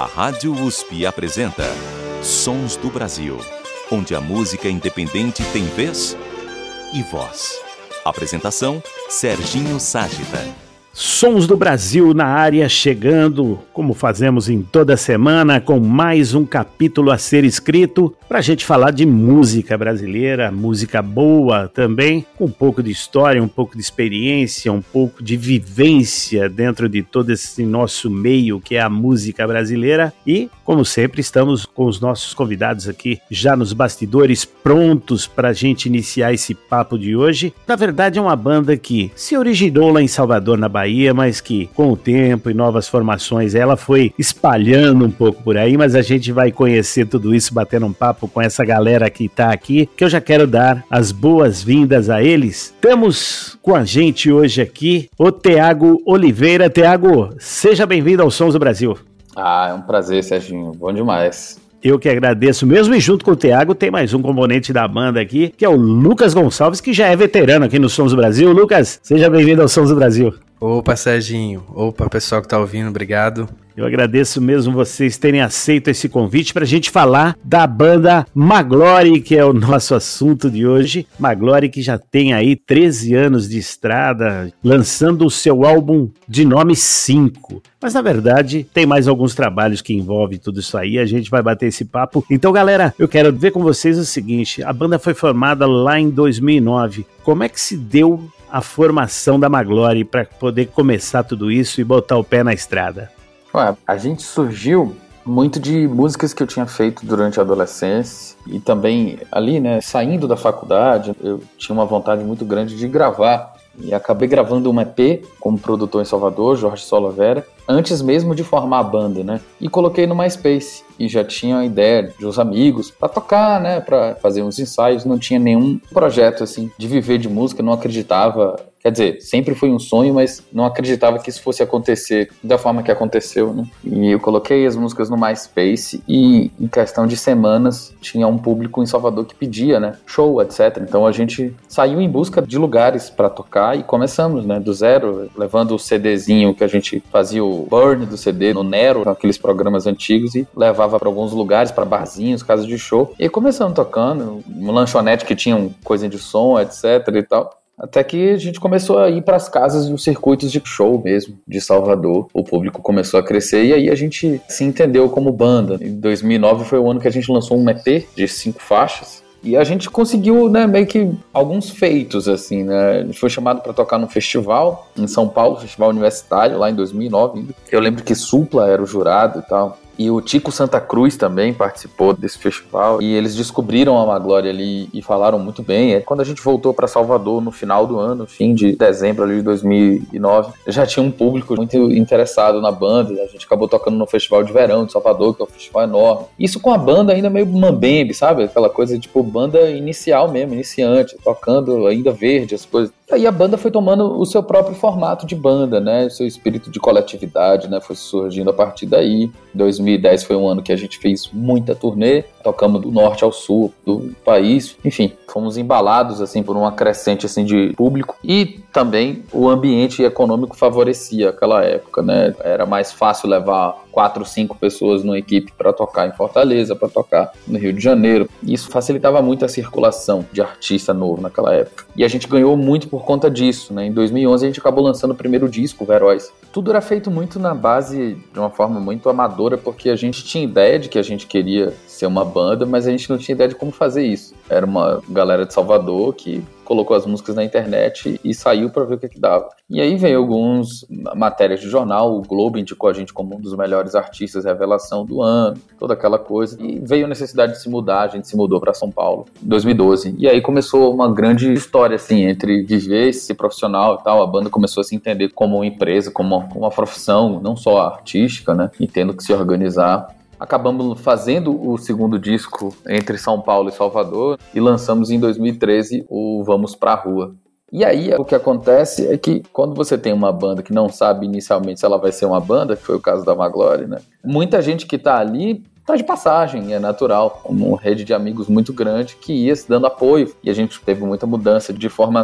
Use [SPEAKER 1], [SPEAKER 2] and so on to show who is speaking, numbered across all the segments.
[SPEAKER 1] A Rádio USP apresenta Sons do Brasil, onde a música independente tem vez e voz. Apresentação, Serginho Ságita.
[SPEAKER 2] Sons do Brasil na área, chegando, como fazemos em toda semana, com mais um capítulo a ser escrito, para a gente falar de música brasileira, música boa também, com um pouco de história, um pouco de experiência, um pouco de vivência dentro de todo esse nosso meio que é a música brasileira. E, como sempre, estamos com os nossos convidados aqui, já nos bastidores, prontos para a gente iniciar esse papo de hoje. Na verdade, é uma banda que se originou lá em Salvador, na Bahia, mas que com o tempo e novas formações ela foi espalhando um pouco por aí, mas a gente vai conhecer tudo isso batendo um papo com essa galera que está aqui, que eu já quero dar as boas-vindas a eles. Temos com a gente hoje aqui o Thiago Oliveira. Thiago, seja bem-vindo ao Sons do Brasil.
[SPEAKER 3] É um prazer, Serginho, bom demais.
[SPEAKER 2] Eu que agradeço mesmo, e junto com o Thiago tem mais um componente da banda aqui, que é o Lucas Gonçalves, que já é veterano aqui no Sons do Brasil. Lucas, seja bem-vindo ao Sons do Brasil.
[SPEAKER 4] Opa, Serginho. Opa, pessoal que tá ouvindo, obrigado.
[SPEAKER 2] Eu agradeço mesmo vocês terem aceito esse convite para a gente falar da banda Maglory, que é o nosso assunto de hoje. Maglory, que já tem aí 13 anos de estrada, lançando o seu álbum de nome 5. Mas, na verdade, tem mais alguns trabalhos que envolvem tudo isso aí. A gente vai bater esse papo. Então, galera, eu quero ver com vocês o seguinte. A banda foi formada lá em 2009. Como é que se deu a formação da Maglory para poder começar tudo isso e botar o pé na estrada?
[SPEAKER 3] A gente surgiu muito de músicas que eu tinha feito durante a adolescência e também ali, né, saindo da faculdade, eu tinha uma vontade muito grande de gravar e acabei gravando um EP como produtor em Salvador, Jorge Solovera, antes mesmo de formar a banda, né, e coloquei no MySpace e já tinha a ideia de uns amigos para tocar, né, para fazer uns ensaios, não tinha nenhum projeto assim de viver de música, não acreditava. Quer dizer, sempre foi um sonho, mas não acreditava que isso fosse acontecer da forma que aconteceu, né? E eu coloquei as músicas no MySpace e em questão de semanas tinha um público em Salvador que pedia, né? Show, etc. Então a gente saiu em busca de lugares para tocar e começamos, né? Do zero, levando o CDzinho que a gente fazia o burn do CD no Nero, aqueles programas antigos, e levava para alguns lugares, para barzinhos, casas de show. E começamos tocando, uma lanchonete que tinha coisa de som, etc. e tal. Até que a gente começou a ir para as casas e os circuitos de show mesmo, de Salvador. O público começou a crescer e aí a gente se entendeu como banda. Em 2009 foi o ano que a gente lançou um EP de 5 faixas. E a gente conseguiu, né, meio que alguns feitos, assim, né? A gente foi chamado para tocar num festival em São Paulo, festival universitário, lá em 2009 ainda. Eu lembro que Supla era o jurado e tal. E o Tico Santa Cruz também participou desse festival. E eles descobriram a Maglory ali e falaram muito bem. Quando a gente voltou para Salvador no final do ano, fim de dezembro ali de 2009, já tinha um público muito interessado na banda. A gente acabou tocando no Festival de Verão de Salvador, que é um festival enorme. Isso com a banda ainda meio mambembe, sabe? Aquela coisa tipo banda inicial mesmo, iniciante, tocando ainda verde, as coisas. E aí a banda foi tomando o seu próprio formato de banda, né? O seu espírito de coletividade, né? Foi surgindo a partir daí. 2010 foi um ano que a gente fez muita turnê, tocamos do norte ao sul do país. Enfim, fomos embalados assim por uma crescente assim de público e também o ambiente econômico favorecia aquela época, né? Era mais fácil levar 4, 5 pessoas numa equipe para tocar em Fortaleza, para tocar no Rio de Janeiro. Isso facilitava muito a circulação de artista novo naquela época. E a gente ganhou muito por conta disso, né? Em 2011 a gente acabou lançando o primeiro disco, Veróis. Tudo era feito muito na base de uma forma muito amadora, porque a gente tinha ideia de que a gente queria ser uma banda, mas a gente não tinha ideia de como fazer isso. Era uma galera de Salvador que colocou as músicas na internet e saiu para ver o que dava. E aí veio algumas matérias de jornal, o Globo indicou a gente como um dos melhores artistas revelação do ano, toda aquela coisa. E veio a necessidade de se mudar, a gente se mudou para São Paulo em 2012. E aí começou uma grande história, assim, entre viver, ser profissional e tal. A banda começou a se entender como uma empresa, como uma profissão, não só artística, né? E tendo que se organizar. Acabamos fazendo o segundo disco entre São Paulo e Salvador e lançamos em 2013 o Vamos Pra Rua. E aí o que acontece é que quando você tem uma banda que não sabe inicialmente se ela vai ser uma banda, que foi o caso da Maglory, né? Muita gente que tá ali tá de passagem, é natural, uma rede de amigos muito grande que ia se dando apoio, e a gente teve muita mudança de formação.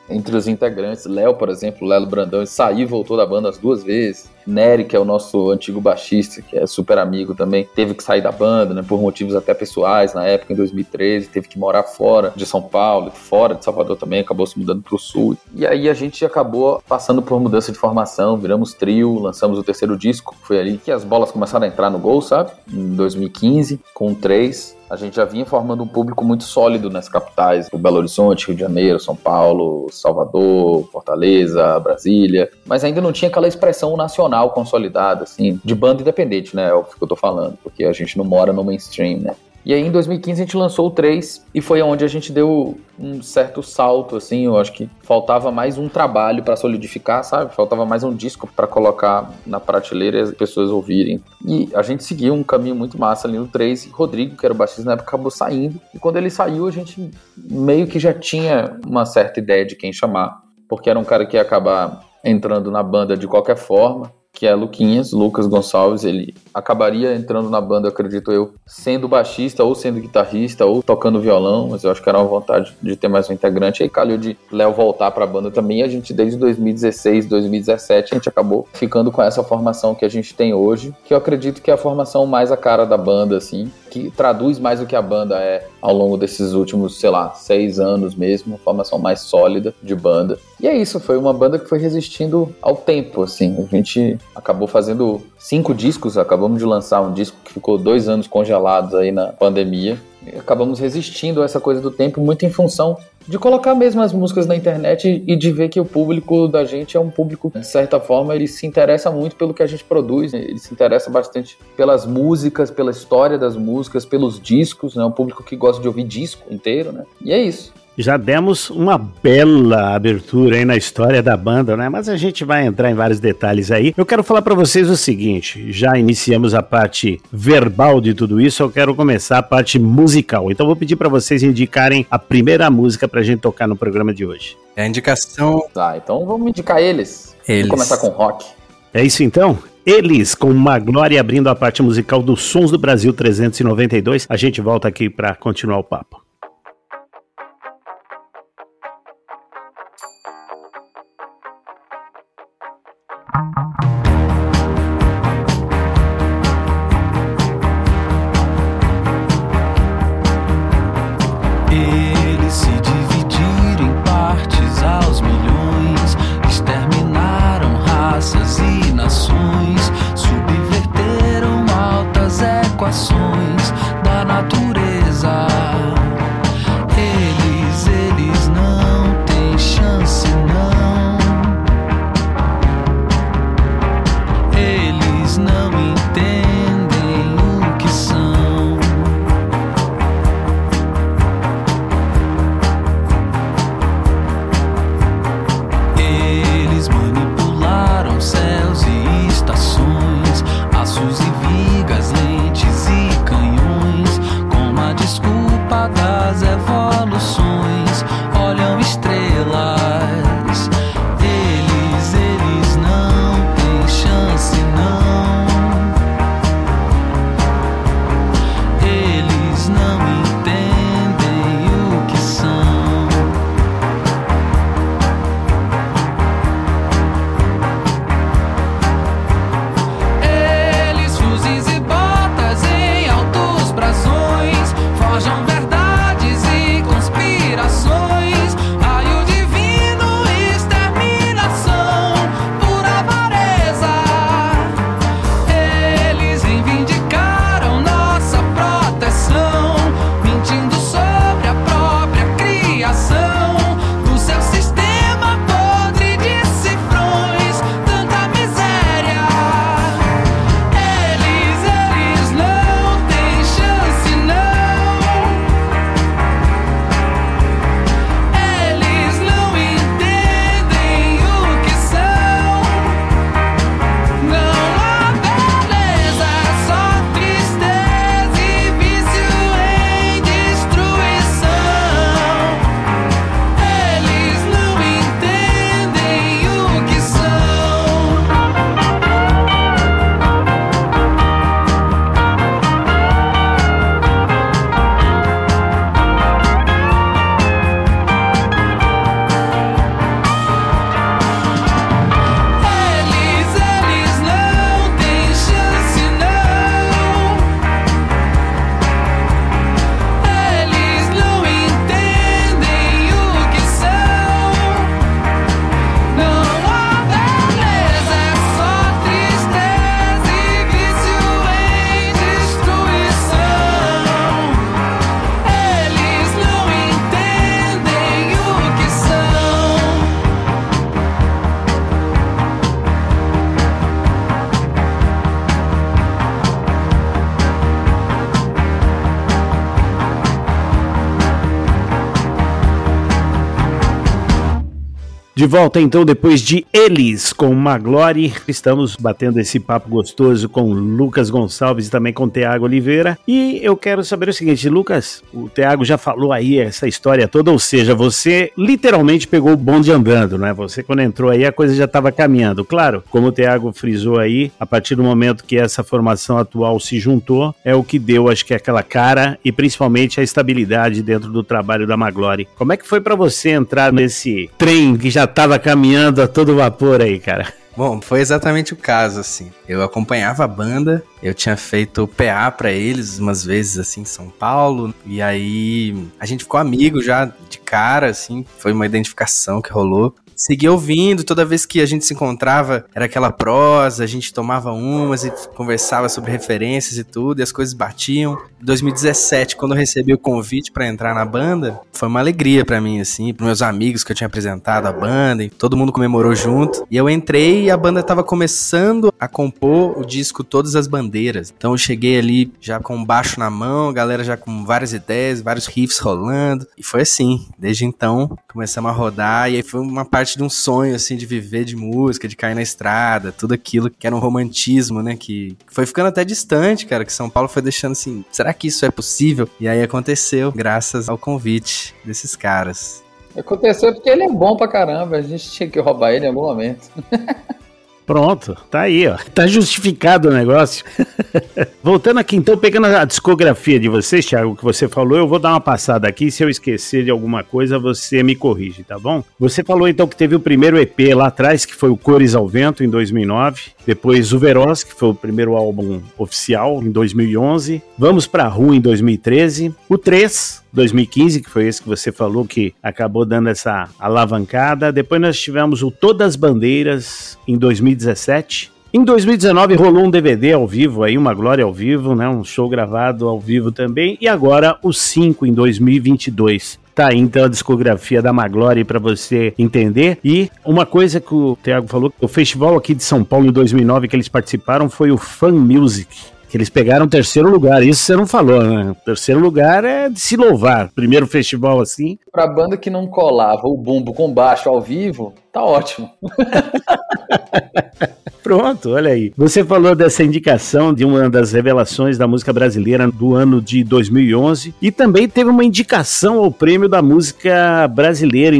[SPEAKER 3] entre os integrantes. Léo, por exemplo, Lelo Brandão, ele saiu e voltou da banda as 2 vezes. Nery, que é o nosso antigo baixista, que é super amigo também, teve que sair da banda, né, por motivos até pessoais, na época, em 2013, teve que morar fora de São Paulo, fora de Salvador também, acabou se mudando pro sul. E aí a gente acabou passando por mudança de formação, viramos trio, lançamos o 3º disco, foi ali que as bolas começaram a entrar no gol, sabe? Em 2015, com 3. A gente já vinha formando um público muito sólido nas capitais, Belo Horizonte, Rio de Janeiro, São Paulo, Salvador, Fortaleza, Brasília, mas ainda não tinha aquela expressão nacional consolidada, assim, de banda independente, né, é o que eu tô falando, porque a gente não mora no mainstream, né. E aí em 2015 a gente lançou o 3 e foi onde a gente deu um certo salto, assim, eu acho que faltava mais um trabalho para solidificar, sabe? Faltava mais um disco para colocar na prateleira e as pessoas ouvirem. E a gente seguiu um caminho muito massa ali no 3 e Rodrigo, que era o baixista na época, acabou saindo. E quando ele saiu a gente meio que já tinha uma certa ideia de quem chamar, porque era um cara que ia acabar entrando na banda de qualquer forma, que é Lucas Gonçalves. Ele acabaria entrando na banda, acredito eu, sendo baixista ou sendo guitarrista ou tocando violão, mas eu acho que era uma vontade de ter mais um integrante. Aí calhou de Léo voltar pra banda também, e a gente desde 2016, 2017, a gente acabou ficando com essa formação que a gente tem hoje, que eu acredito que é a formação mais a cara da banda, assim, que traduz mais o que a banda é ao longo desses últimos, 6 anos mesmo, uma formação mais sólida de banda. E é isso, foi uma banda que foi resistindo ao tempo, assim. A gente acabou fazendo 5 discos, acabamos de lançar um disco que ficou 2 anos congelados aí na pandemia. E acabamos resistindo a essa coisa do tempo muito em função de colocar mesmo as músicas na internet e de ver que o público da gente é um público, de certa forma, ele se interessa muito pelo que a gente produz, né? Ele se interessa bastante pelas músicas, pela história das músicas, pelos discos, né? É um público que gosta de ouvir disco inteiro, né? E é isso.
[SPEAKER 2] Já demos uma bela abertura aí na história da banda, né? Mas a gente vai entrar em vários detalhes aí. Eu quero falar para vocês o seguinte, já iniciamos a parte verbal de tudo isso, eu quero começar a parte musical. Então vou pedir para vocês indicarem a primeira música pra gente tocar no programa de hoje.
[SPEAKER 4] É a indicação...
[SPEAKER 3] Tá, então vamos indicar eles. Vamos começar com rock.
[SPEAKER 2] É isso então? Eles, com Maglória abrindo a parte musical dos Sons do Brasil 392. A gente volta aqui para continuar o papo.
[SPEAKER 5] Eles se dividiram em partes aos milhões, exterminaram raças e nações, subverteram altas equações da natureza. Eles não têm chance, não. Eles não entendem o que são. Eles manipularam céus e estações, aços e vigas, lentes e canhões.
[SPEAKER 2] De volta então depois de Eles com Magloire, estamos batendo esse papo gostoso com Lucas Gonçalves e também com Thiago Oliveira. E eu quero saber o seguinte, Lucas, o Thiago já falou aí essa história toda, ou seja, você literalmente pegou o bonde andando, né? Você quando entrou aí a coisa já estava caminhando. Claro, como o Thiago frisou aí, a partir do momento que essa formação atual se juntou, é o que deu, acho que aquela cara e principalmente a estabilidade dentro do trabalho da Magloire. Como é que foi pra você entrar nesse trem que já tava caminhando a todo vapor aí, cara?
[SPEAKER 4] Bom, foi exatamente o caso, assim. Eu acompanhava a banda, eu tinha feito PA pra eles umas vezes, assim, em São Paulo, e aí a gente ficou amigo já de cara, assim, foi uma identificação que rolou. Segui ouvindo, toda vez que a gente se encontrava, era aquela prosa, a gente tomava umas e conversava sobre referências e tudo, e as coisas batiam. Em 2017, quando eu recebi o convite pra entrar na banda, foi uma alegria pra mim, assim, pros meus amigos que eu tinha apresentado a banda, e todo mundo comemorou junto. E eu entrei e a banda tava começando a compor o disco Todas as Bandeiras. Então eu cheguei ali já com o baixo na mão, a galera já com várias ideias, vários riffs rolando, e foi assim. Desde então, começamos a rodar, e aí foi uma parte de um sonho, assim, de viver de música, de cair na estrada, tudo aquilo que era um romantismo, né, que foi ficando até distante, cara, que São Paulo foi deixando assim, será que isso é possível? E aí aconteceu, graças ao convite desses caras.
[SPEAKER 3] Aconteceu porque ele é bom pra caramba, a gente tinha que roubar ele em algum momento.
[SPEAKER 2] Pronto, tá aí, ó. Tá justificado o negócio. Voltando aqui, então, pegando a discografia de vocês, Thiago, que você falou, eu vou dar uma passada aqui. Se eu esquecer de alguma coisa, você me corrige, tá bom? Você falou, então, que teve o primeiro EP lá atrás, que foi o Cores ao Vento, em 2009. Depois o Veroz, que foi o primeiro álbum oficial, em 2011. Vamos pra Rua, em 2013. O 3, 2015, que foi esse que você falou, que acabou dando essa alavancada. Depois nós tivemos o Todas as Bandeiras, em 2017. Em 2019 rolou um DVD ao vivo, aí uma glória ao vivo, né? Um show gravado ao vivo também. E agora o 5 em 2022. Tá aí então a discografia da Magloire para você entender. E uma coisa que o Thiago falou, o festival aqui de São Paulo em 2009 que eles participaram foi o Fan Music, que eles pegaram 3º lugar. Isso você não falou, né? 3º lugar é de se louvar. Primeiro festival assim.
[SPEAKER 3] Pra banda que não colava o bumbo com baixo ao vivo, tá ótimo.
[SPEAKER 2] Pronto, olha aí. Você falou dessa indicação de uma das revelações da música brasileira do ano de 2011 e também teve uma indicação ao prêmio da música brasileira em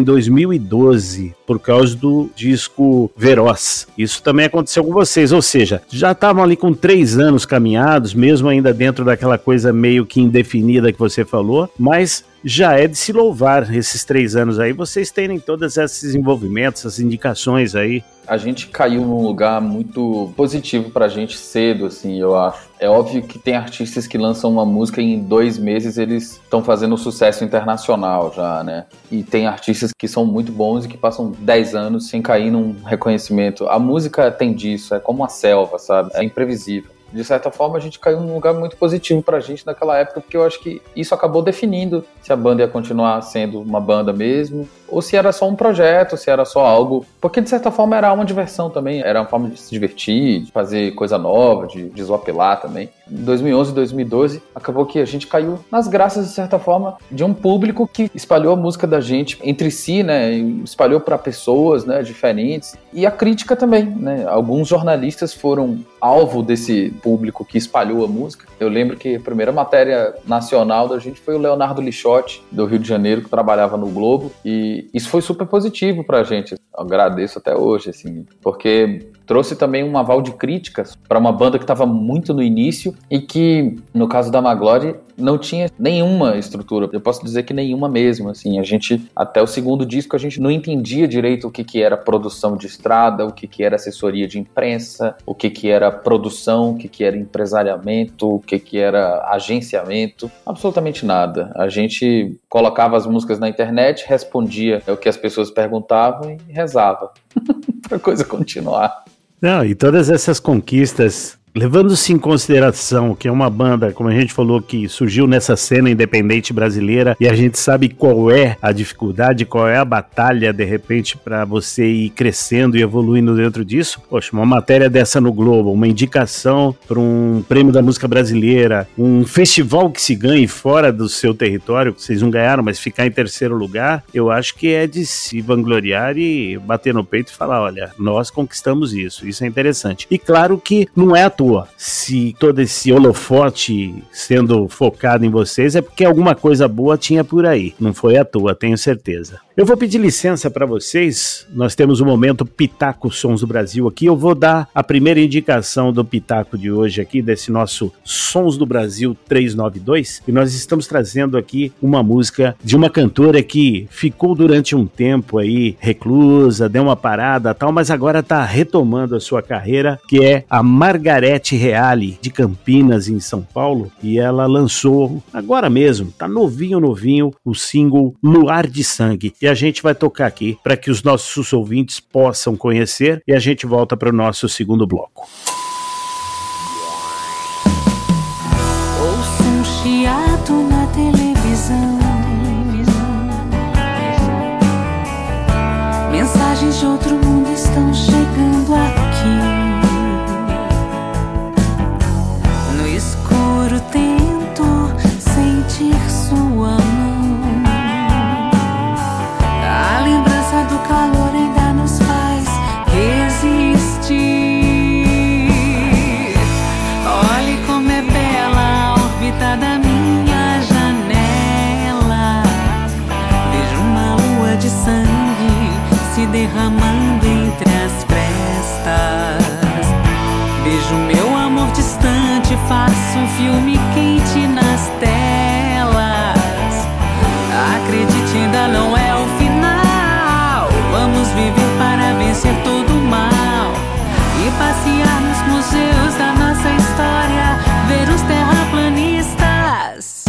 [SPEAKER 2] 2012 por causa do disco Veroz. Isso também aconteceu com vocês, ou seja, já estavam ali com 3 anos caminhados, mesmo ainda dentro daquela coisa meio que indefinida que você falou, mas já é de se louvar esses 3 anos aí, vocês terem todos esses envolvimentos, essas indicações aí.
[SPEAKER 3] A gente caiu num lugar muito positivo pra gente cedo, assim, eu acho. É óbvio que tem artistas que lançam uma música e em 2 meses eles estão fazendo sucesso internacional já, né? E tem artistas que são muito bons e que passam 10 anos sem cair num reconhecimento. A música tem disso, é como a selva, sabe? É imprevisível. De certa forma, a gente caiu num lugar muito positivo pra gente naquela época, porque eu acho que isso acabou definindo se a banda ia continuar sendo uma banda mesmo, ou se era só um projeto, se era só algo... Porque, de certa forma, era uma diversão também, era uma forma de se divertir, de fazer coisa nova, de desopilar também. Em 2011 e 2012, acabou que a gente caiu nas graças, de certa forma, de um público que espalhou a música da gente entre si, né, espalhou para pessoas, né, diferentes, e a crítica também, né, alguns jornalistas foram alvo desse público que espalhou a música. Eu lembro que a primeira matéria nacional da gente foi o Leonardo Lixotti, do Rio de Janeiro, que trabalhava no Globo, e isso foi super positivo pra gente. Eu agradeço até hoje, assim, porque trouxe também um aval de críticas para uma banda que estava muito no início e que, no caso da Magloire, não tinha nenhuma estrutura. Eu posso dizer que nenhuma mesmo, assim. A gente, até o 2º disco, a gente não entendia direito o que era produção de estrada, o que era assessoria de imprensa, o que era produção, o que era empresariamento, o que era agenciamento, absolutamente nada. A gente colocava as músicas na internet, respondia o que as pessoas perguntavam e rezava para a coisa continuar.
[SPEAKER 2] Não, e todas essas conquistas levando-se em consideração que é uma banda, como a gente falou, que surgiu nessa cena independente brasileira, e a gente sabe qual é a dificuldade, qual é a batalha, de repente, para você ir crescendo e evoluindo dentro disso. Poxa, uma matéria dessa no Globo, uma indicação para um prêmio da música brasileira, um festival que se ganhe fora do seu território, que vocês não ganharam, mas ficar em terceiro lugar, eu acho que é de se vangloriar e bater no peito e falar, olha, nós conquistamos isso é interessante. E claro que não é à toa, se todo esse holofote sendo focado em vocês, é porque alguma coisa boa tinha por aí, não foi à toa, tenho certeza. Eu vou pedir licença para vocês, nós temos o momento Pitaco Sons do Brasil aqui, eu vou dar a primeira indicação do Pitaco de hoje aqui, desse nosso Sons do Brasil 392, e nós estamos trazendo aqui uma música de uma cantora que ficou durante um tempo aí reclusa, deu uma parada e tal, mas agora está retomando a sua carreira, que é a Margarete Reale, de Campinas, em São Paulo, e ela lançou agora mesmo, tá novinho, o single Luar de Sangue, e a gente vai tocar aqui para que os nossos ouvintes possam conhecer, e a gente volta para o nosso segundo bloco.
[SPEAKER 5] Ouço um chiado na televisão, mensagens de outro mundo estão chegando aqui. No escuro tento sentir sua mão. A lembrança do calor ainda nos faz resistir. Olhe como é bela a órbita da minha janela. Vejo uma lua de sangue se derramando entre as frestas. Beijo meu amor distante, faço um filme quente nas telas. Acredite, ainda não é o final. Vamos viver para vencer todo o mal e passear nos museus da nossa história, ver os terraplanistas.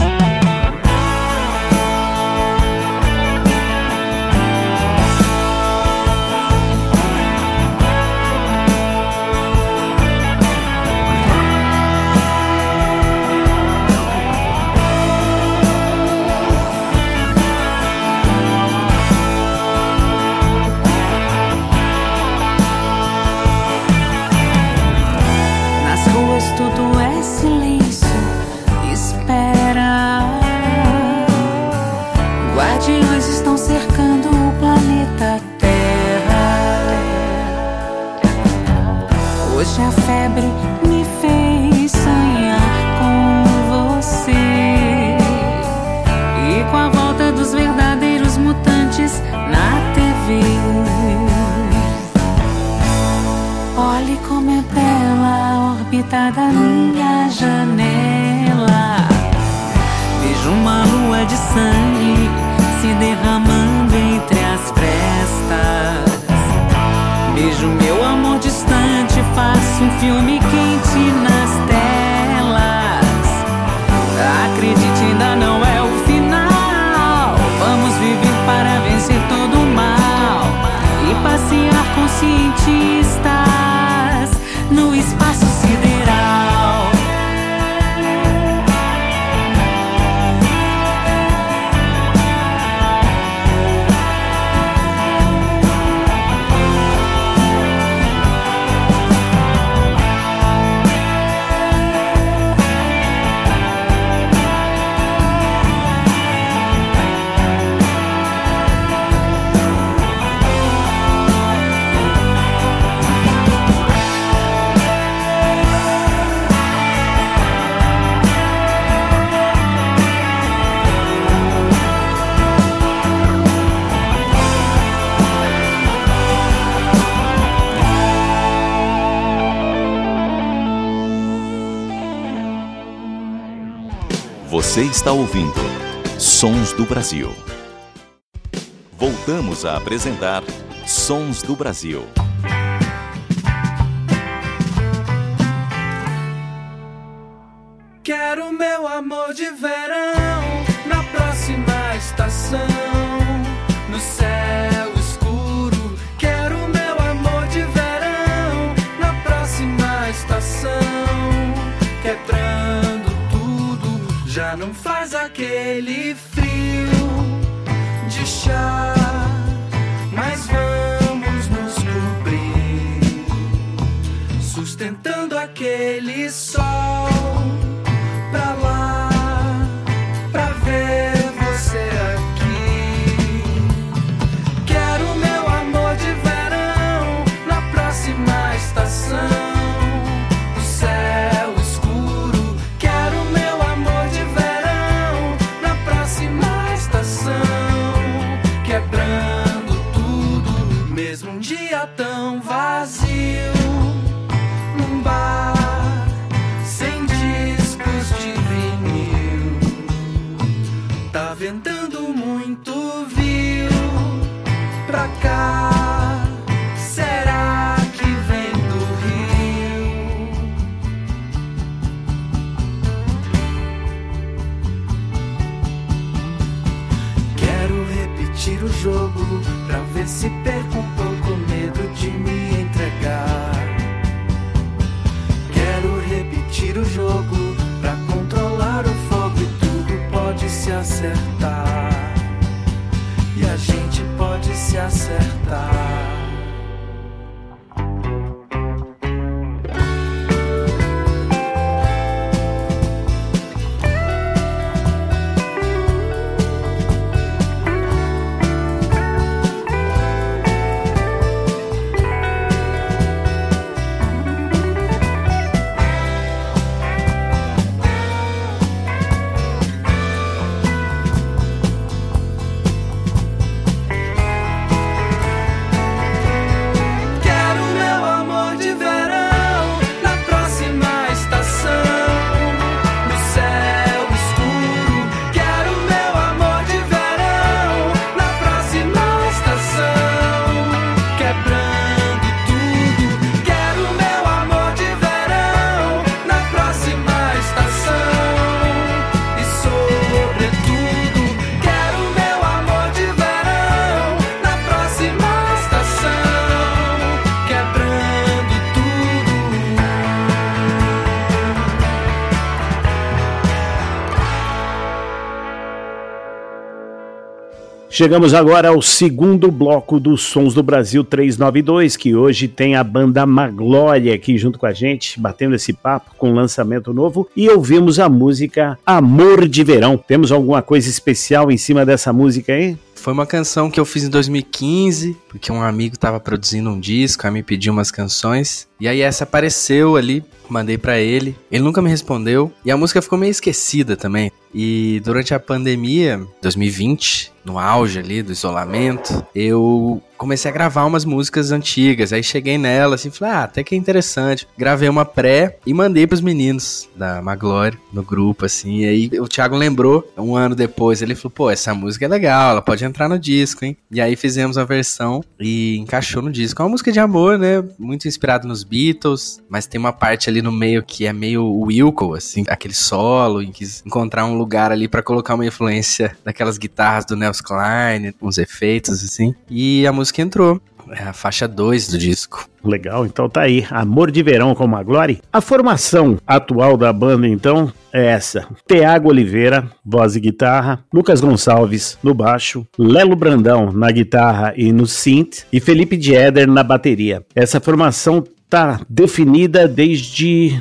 [SPEAKER 5] Tudo é silêncio, espera. Guardiões estão cercando o planeta Terra. Hoje a febre me fez sonhar com você, e com a volta dos verdadeiros mutantes na TV. Olhe como é bela a órbita da minha janela. Vejo uma lua de sangue se derramando entre as frestas. Beijo meu amor distante, faço um filme quente nas telas. Acredite, ainda não é o final. Vamos viver para vencer todo o mal e passear com cientistas no espaço sideral.
[SPEAKER 1] Você está ouvindo Sons do Brasil. Voltamos a apresentar Sons do Brasil.
[SPEAKER 6] Quero meu amor de verão na próxima estação, no céu escuro. Quero meu amor de verão na próxima estação. não faz aquele frio de chá, mas vamos nos cobrir, sustentando aquele sol pra lá, pra ver você aqui. Quero meu amor de verão na próxima estação, no céu escuro. Quero meu amor de verão na próxima estação, quebrando tudo, mesmo um dia tão vazio, num bar sem discos de vinil. Tá ventando muito, viu? Pra cá, será que vem do Rio? Quero repetir o jogo pra ver se perco um pouco medo de me entregar. Quero repetir o jogo pra controlar o fogo e tudo pode se acertar. E a gente pode se acertar.
[SPEAKER 2] Chegamos agora ao segundo bloco dos Sons do Brasil 392, que hoje tem a banda Maglória aqui junto com a gente, batendo esse papo com um lançamento novo, e ouvimos a música Amor de Verão. Temos alguma coisa especial em cima dessa música aí?
[SPEAKER 4] Foi uma canção que eu fiz em 2015, porque um amigo tava produzindo um disco, aí me pediu umas canções, e aí essa apareceu ali, mandei pra ele, ele nunca me respondeu, e a música ficou meio esquecida também. E durante a pandemia, 2020, no auge ali do isolamento, eu comecei a gravar umas músicas antigas, aí cheguei nela assim, falei, até que é interessante. Gravei uma pré e mandei pros meninos da Maglória, no grupo, assim, e aí o Thiago lembrou, um ano depois, ele falou, pô, essa música é legal, ela pode entrar no disco, hein? E aí fizemos a versão e encaixou no disco. É uma música de amor, né? Muito inspirado nos Beatles, mas tem uma parte ali no meio que é meio Wilco, assim, aquele solo, e quis encontrar um lugar ali pra colocar uma influência daquelas guitarras do Nels Cline, uns efeitos, assim, e a música entrou. É a faixa 2 do disco.
[SPEAKER 2] Legal, então tá aí, Amor de Verão com Maglória. A formação atual da banda, então, é essa: Thiago Oliveira, voz e guitarra, Lucas Gonçalves no baixo, Lelo Brandão na guitarra e no synth, e Felipe Dieder na bateria. Essa formação tá definida desde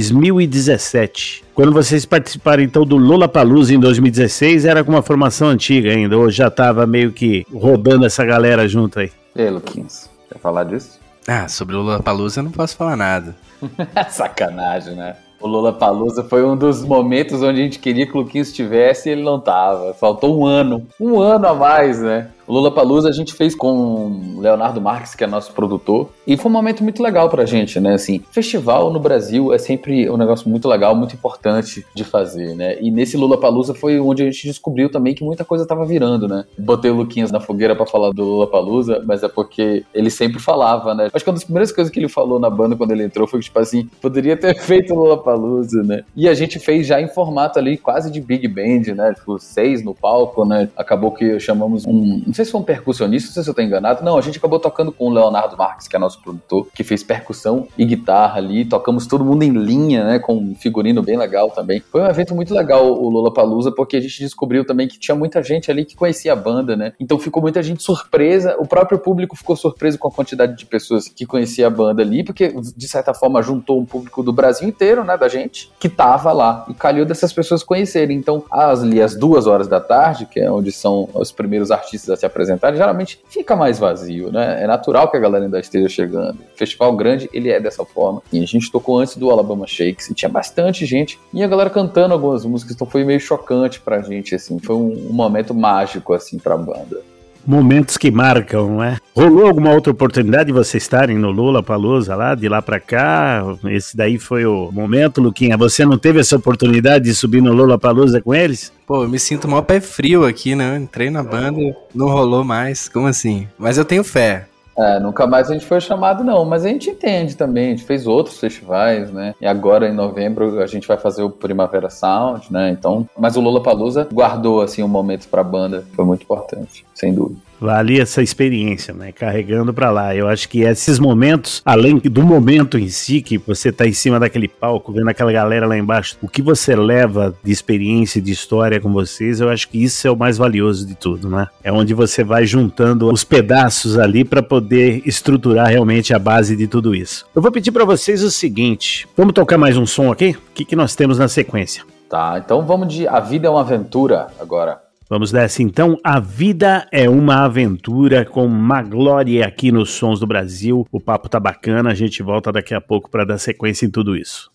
[SPEAKER 2] 2017. Quando vocês participaram então do Lollapalooza em 2016, era com uma formação antiga ainda, ou já tava meio que rodando essa galera junto aí?
[SPEAKER 3] E aí, Luquinhas, quer falar disso?
[SPEAKER 4] Ah, sobre o Lollapalooza eu não posso falar nada.
[SPEAKER 3] Sacanagem, né? O Lollapalooza foi um dos momentos onde a gente queria que o Luquinhas estivesse e ele não tava. Faltou um ano a mais, né? O Lollapalooza a gente fez com o Leonardo Marques, que é nosso produtor, e foi um momento muito legal pra gente, né, assim, festival no Brasil é sempre um negócio muito legal, muito importante de fazer, né, e nesse Lollapalooza foi onde a gente descobriu também que muita coisa tava virando, né. Botei o Luquinhas na fogueira pra falar do Lollapalooza, mas é porque ele sempre falava, né, acho que uma das primeiras coisas que ele falou na banda quando ele entrou foi que, tipo assim, poderia ter feito o Lollapalooza, né, e a gente fez já em formato ali quase de big band, né, tipo, 6 no palco, né, acabou que chamamos não sei se foi um percussionista, não sei se eu tô enganado. Não, a gente acabou tocando com o Leonardo Marques, que é nosso produtor, que fez percussão e guitarra ali. Tocamos todo mundo em linha, né? Com um figurino bem legal também. Foi um evento muito legal, o Lollapalooza, porque a gente descobriu também que tinha muita gente ali que conhecia a banda, né? Então ficou muita gente surpresa. O próprio público ficou surpreso com a quantidade de pessoas que conhecia a banda ali, porque de certa forma juntou um público do Brasil inteiro, né? Da gente, que tava lá. E calhou dessas pessoas conhecerem. Então, ali às 2h da tarde, que é onde são os primeiros artistas a se apresentarem, geralmente fica mais vazio, né? É natural que a galera ainda esteja chegando. O festival grande, ele é dessa forma. E a gente tocou antes do Alabama Shakes e tinha bastante gente. E a galera cantando algumas músicas, então foi meio chocante pra gente, assim. Foi um momento mágico, assim, pra banda.
[SPEAKER 2] Momentos que marcam, não é? Rolou alguma outra oportunidade de vocês estarem no Lollapalooza lá, de lá pra cá? Esse daí foi o momento, Luquinha? Você não teve essa oportunidade de subir no Lollapalooza com eles?
[SPEAKER 4] Pô, eu me sinto mó pé frio aqui, né? Eu entrei na banda, não rolou mais, como assim? Mas eu tenho fé.
[SPEAKER 3] Nunca mais a gente foi chamado, não, mas a gente entende também, a gente fez outros festivais, né, e agora em novembro a gente vai fazer o Primavera Sound, né, então, mas o Lollapalooza guardou, assim, um momento pra banda, foi muito importante, sem dúvida.
[SPEAKER 2] Vale essa experiência, né? Carregando pra lá. Eu acho que esses momentos, além do momento em si, que você tá em cima daquele palco, vendo aquela galera lá embaixo, o que você leva de experiência e de história com vocês, eu acho que isso é o mais valioso de tudo, né? É onde você vai juntando os pedaços ali pra poder estruturar realmente a base de tudo isso. Eu vou pedir pra vocês o seguinte, vamos tocar mais um som aqui? O que nós temos na sequência?
[SPEAKER 3] Tá, então vamos de A Vida é uma Aventura agora.
[SPEAKER 2] Vamos nessa então, A Vida é uma Aventura com Maglore aqui nos Sons do Brasil. O papo tá bacana, a gente volta daqui a pouco para dar sequência em tudo isso.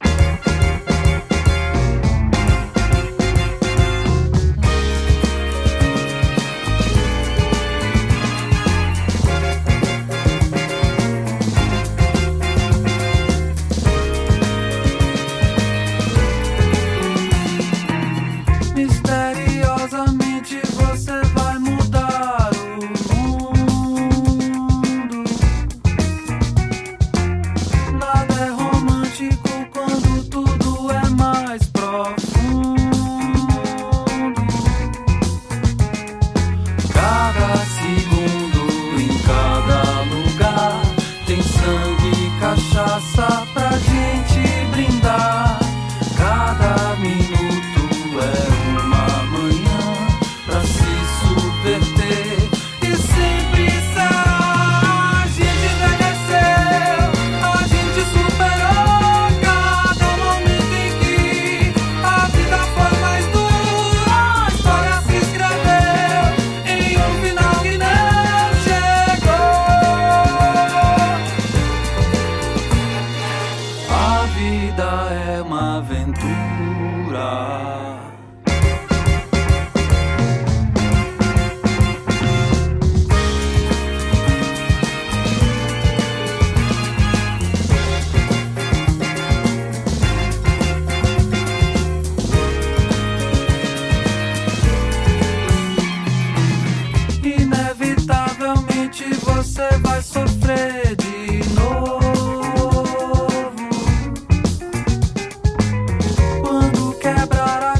[SPEAKER 6] Quando quebrar a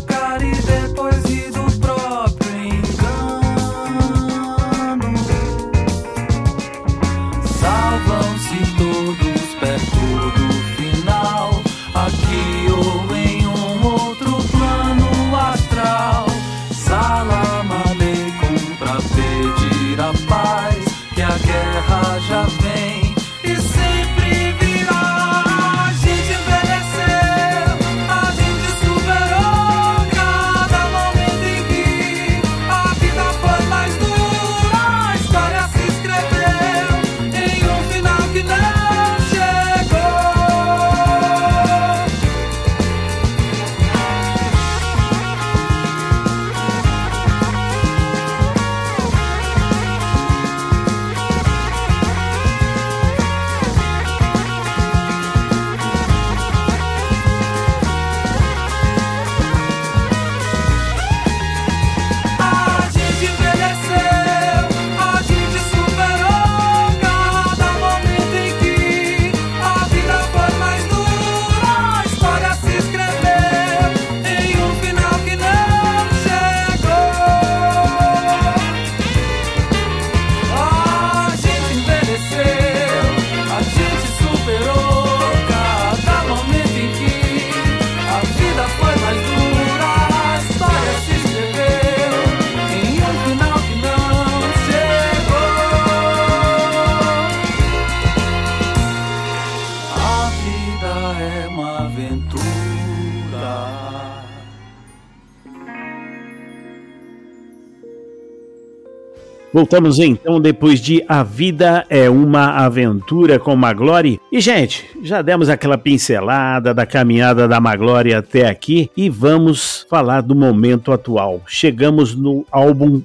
[SPEAKER 6] é uma aventura.
[SPEAKER 2] Voltamos então depois de A Vida é uma Aventura com Maglore. E gente, já demos aquela pincelada da caminhada da Maglore até aqui e vamos falar do momento atual. Chegamos no álbum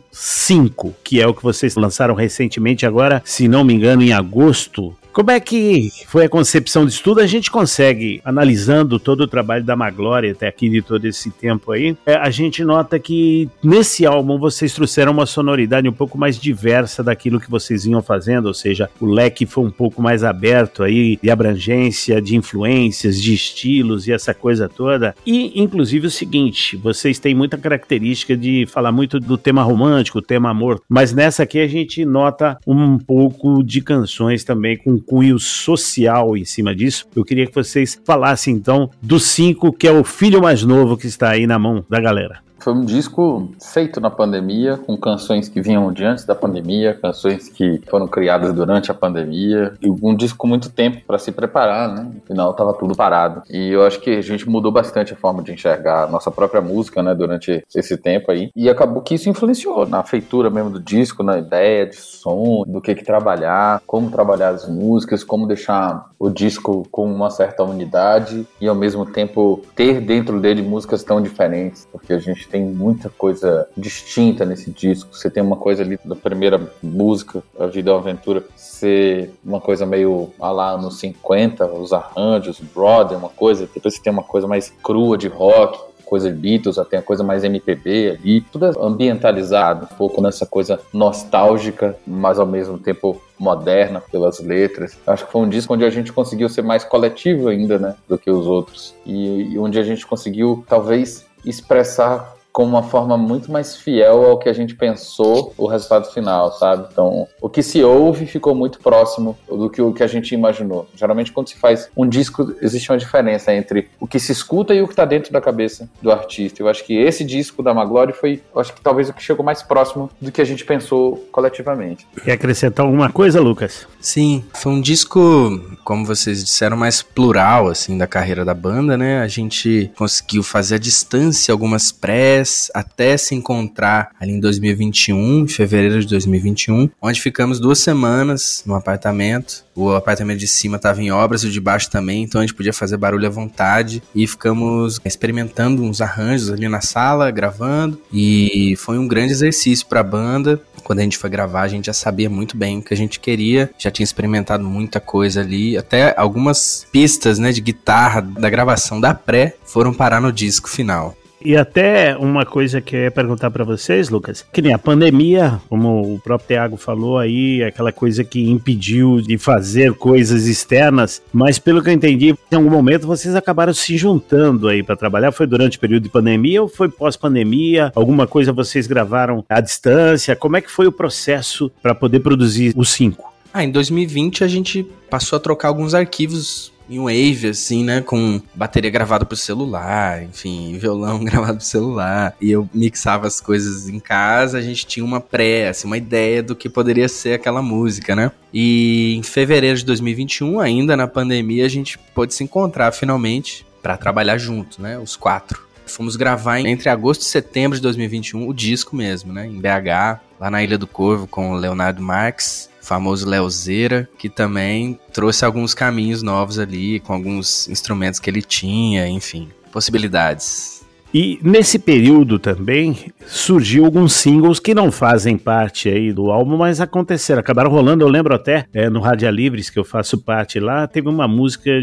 [SPEAKER 2] 5, que é o que vocês lançaram recentemente agora, se não me engano, em agosto. Como é que foi a concepção disso tudo? A gente consegue, analisando todo o trabalho da Maglore até aqui de todo esse tempo aí, a gente nota que nesse álbum vocês trouxeram uma sonoridade um pouco mais diversa daquilo que vocês vinham fazendo, ou seja, o leque foi um pouco mais aberto aí, de abrangência, de influências, de estilos e essa coisa toda. E, inclusive, o seguinte, vocês têm muita característica de falar muito do tema romântico, tema amor, mas nessa aqui a gente nota um pouco de canções também com cunho social em cima disso. Eu queria que vocês falassem então do 5, que é o filho mais novo que está aí na mão da galera.
[SPEAKER 3] Foi um disco feito na pandemia, com canções que vinham de antes da pandemia, canções que foram criadas durante a pandemia, e um disco com muito tempo para se preparar, né? Afinal, estava tudo parado. E eu acho que a gente mudou bastante a forma de enxergar a nossa própria música, né, durante esse tempo aí. E acabou que isso influenciou na feitura mesmo do disco, na ideia de som, do que trabalhar, como trabalhar as músicas, como deixar o disco com uma certa unidade e, ao mesmo tempo, ter dentro dele músicas tão diferentes, porque a gente tem muita coisa distinta nesse disco. Você tem uma coisa ali da primeira música, A Vida é uma Aventura, ser uma coisa meio lá anos 50, os arranjos, brother, uma coisa. Depois você tem uma coisa mais crua de rock, coisa de Beatles, até a coisa mais MPB ali, tudo ambientalizado, um pouco nessa coisa nostálgica, mas ao mesmo tempo moderna pelas letras. Acho que foi um disco onde a gente conseguiu ser mais coletivo ainda, né, do que os outros, e onde a gente conseguiu, talvez, expressar com uma forma muito mais fiel ao que a gente pensou o resultado final, sabe? Então, o que se ouve ficou muito próximo do que o que a gente imaginou. Geralmente, quando se faz um disco, existe uma diferença entre o que se escuta e o que está dentro da cabeça do artista. Eu acho que esse disco da Maglore foi, eu acho que talvez o que chegou mais próximo do que a gente pensou coletivamente.
[SPEAKER 2] Quer acrescentar alguma coisa, Lucas?
[SPEAKER 4] Sim, foi um disco, como vocês disseram, mais plural, assim, da carreira da banda, né? A gente conseguiu fazer à distância algumas prés, até se encontrar ali em 2021, em fevereiro de 2021, onde ficamos 2 semanas no apartamento. O apartamento de cima estava em obras e o de baixo também, então a gente podia fazer barulho à vontade e ficamos experimentando uns arranjos ali na sala, gravando, e foi um grande exercício para a banda. Quando a gente foi gravar, a gente já sabia muito bem o que a gente queria, já tinha experimentado muita coisa ali, até algumas pistas, né, de guitarra da gravação da pré foram parar no disco final.
[SPEAKER 2] E até uma coisa que eu ia perguntar para vocês, Lucas, que nem a pandemia, como o próprio Thiago falou aí, aquela coisa que impediu de fazer coisas externas, mas pelo que eu entendi, em algum momento vocês acabaram se juntando aí para trabalhar. Foi durante o período de pandemia ou foi pós-pandemia? Alguma coisa vocês gravaram à distância? Como é que foi o processo para poder produzir o 5?
[SPEAKER 4] Em 2020 a gente passou a trocar alguns arquivos em Wave, assim, né, com bateria gravada pro celular, enfim, violão gravado pro celular, e eu mixava as coisas em casa. A gente tinha uma assim, uma ideia do que poderia ser aquela música, né, e em fevereiro de 2021, ainda na pandemia, a gente pôde se encontrar finalmente para trabalhar junto, né, os 4. Fomos gravar entre agosto e setembro de 2021 o disco mesmo, né, em BH, lá na Ilha do Corvo, com o Leonardo Marques, famoso Leozeira, que também trouxe alguns caminhos novos ali, com alguns instrumentos que ele tinha, enfim, possibilidades.
[SPEAKER 2] E nesse período também surgiu alguns singles que não fazem parte aí do álbum, mas aconteceram, acabaram rolando. Eu lembro até no Rádio Livres, que eu faço parte lá, teve uma música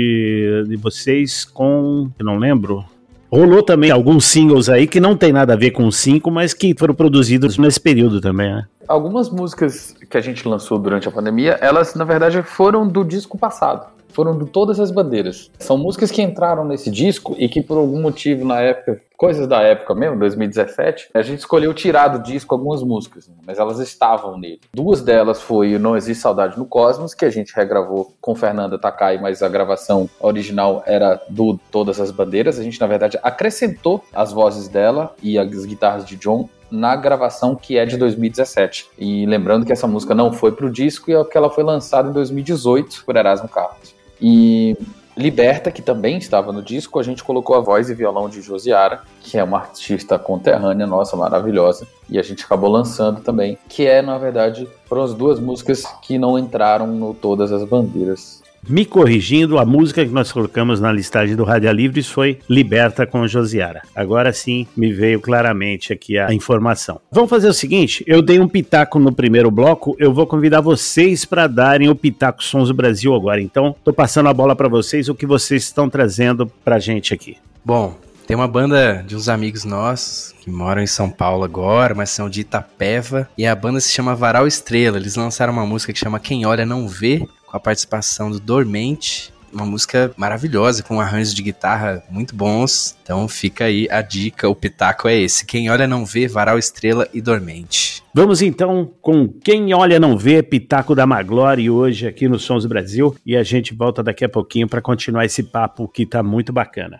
[SPEAKER 2] de vocês com, eu não lembro. Rolou também alguns singles aí que não tem nada a ver com o 5, mas que foram produzidos nesse período também, né?
[SPEAKER 3] Algumas músicas que a gente lançou durante a pandemia, elas na verdade foram do disco passado. Foram de Todas as Bandeiras. São músicas que entraram nesse disco e que por algum motivo na época, coisas da época mesmo, 2017, a gente escolheu tirar do disco algumas músicas, né? Mas elas estavam nele. 2 delas foi Não Existe Saudade no Cosmos, que a gente regravou com Fernanda Takai, mas a gravação original era do Todas as Bandeiras. A gente, na verdade, acrescentou as vozes dela e as guitarras de John na gravação que é de 2017. E lembrando que essa música não foi pro disco e que ela foi lançada em 2018 por Erasmo Carlos. E Liberta, que também estava no disco, a gente colocou a voz e violão de Josiara, que é uma artista conterrânea nossa, maravilhosa, e a gente acabou lançando também, que é, na verdade, foram as 2 músicas que não entraram no Todas as Bandeiras.
[SPEAKER 2] Me corrigindo, a música que nós colocamos na listagem do Rádio Livres foi Liberta com Josiara. Agora sim me veio claramente aqui a informação. Vamos fazer o seguinte, eu dei um pitaco no primeiro bloco, eu vou convidar vocês para darem o Pitaco Sons do Brasil agora. Então, tô passando a bola para vocês, o que vocês estão trazendo pra gente aqui.
[SPEAKER 4] Bom, tem uma banda de uns amigos nossos que moram em São Paulo agora, mas são de Itapeva, e a banda se chama Varal Estrela. Eles lançaram uma música que chama Quem Olha Não Vê, com a participação do Dormente, uma música maravilhosa, com arranjos de guitarra muito bons. Então fica aí a dica, o pitaco é esse. Quem Olha Não Vê, Varal Estrela e Dormente.
[SPEAKER 2] Vamos então com Quem Olha Não Vê, Pitaco da Maglore, hoje aqui no Sons do Brasil. E a gente volta daqui a pouquinho para continuar esse papo que tá muito bacana.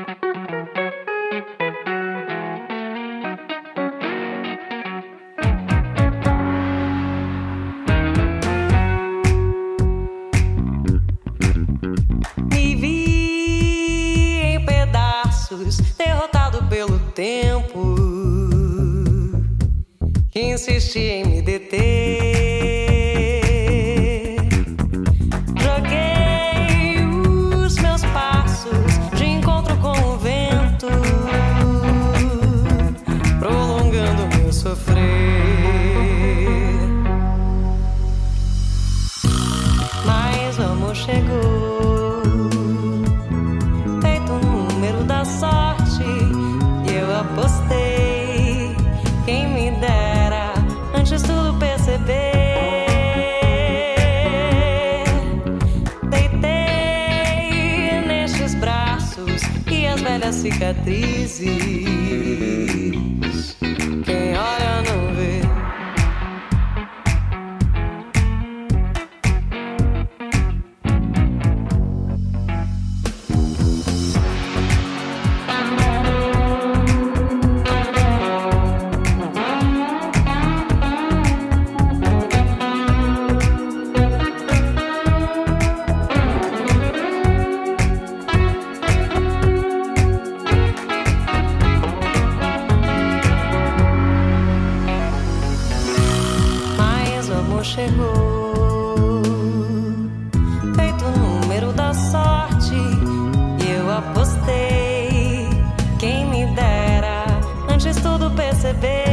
[SPEAKER 5] Derrotado pelo tempo que insiste em me deter, joguei os meus passos de encontro com o vento, prolongando meu sofrer. Mas o amor chegou, feito um número da sorte. Apostei, quem me dera antes tudo perceber. Deitei nestes braços e as velhas cicatrizes. Quem olha não vê. Chegou, feito o número da sorte, e eu apostei, quem me dera antes tudo perceber.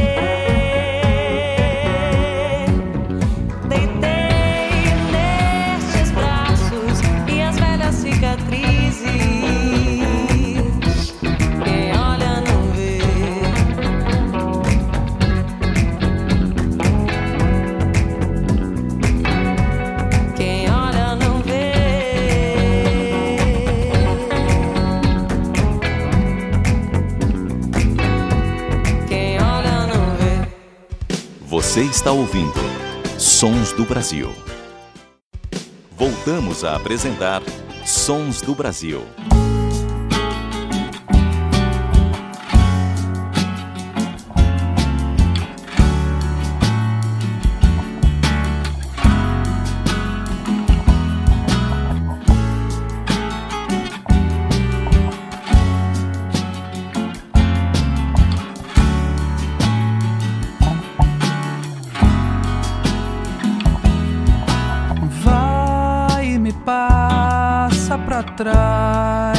[SPEAKER 5] Deitei nestes braços e as velhas cicatrizes. Quem olha não vê.
[SPEAKER 1] Você está ouvindo Sons do Brasil. Voltamos a apresentar Sons do Brasil.
[SPEAKER 6] Atrás,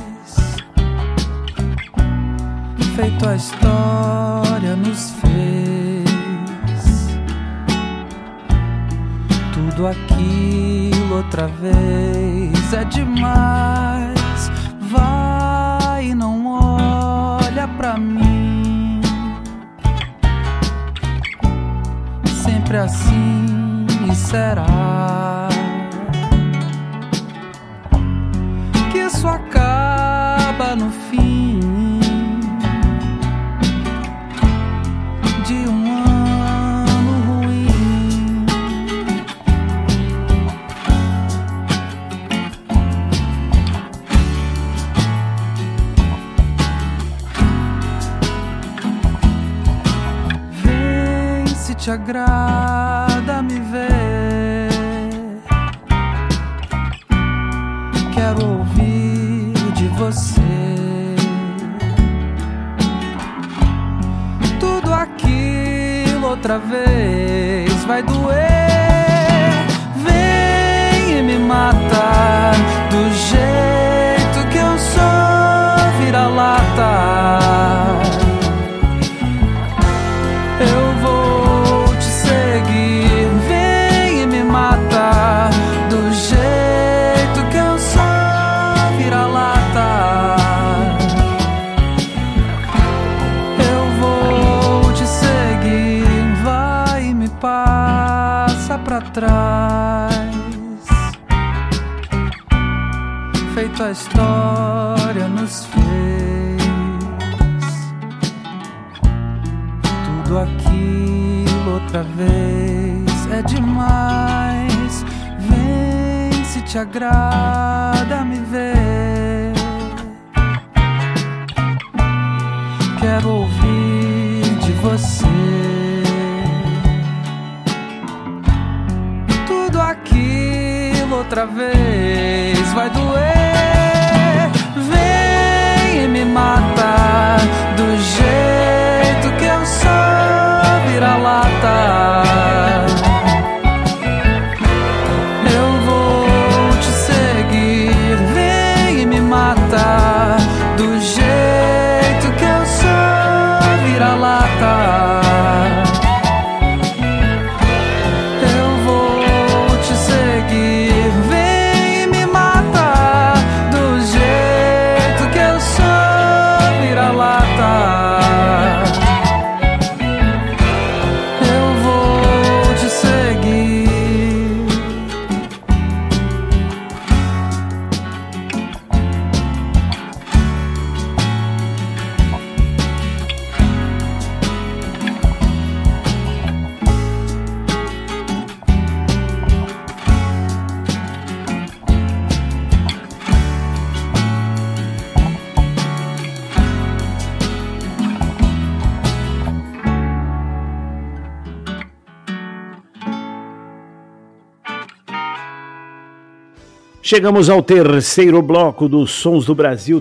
[SPEAKER 6] feito a história nos fez, tudo aquilo outra vez é demais. Vai e não olha pra mim, sempre assim e será. Isso acaba no fim de um ano ruim. Vem se te agrada me ver, quero ouvir de você. Tudo aquilo outra vez vai doer. Vem e me mata do jeito que eu sou, vira-lata. Eu vou te seguir. Vem e me mata do jeito que eu sou, vira-lata. Eu vou te seguir. Vai e me passa pra trás, feito a história nos fez. Tudo aquilo outra vez é demais. Vem, se te agrada me ver. Quero ouvir de você. Tudo aquilo outra vez vai doer. Vem e me mata do jeito que eu sou, vira-lata. Eu vou te seguir. Vem e me mata do jeito que eu sou, vira-lata.
[SPEAKER 2] Chegamos ao terceiro bloco dos Sons do Brasil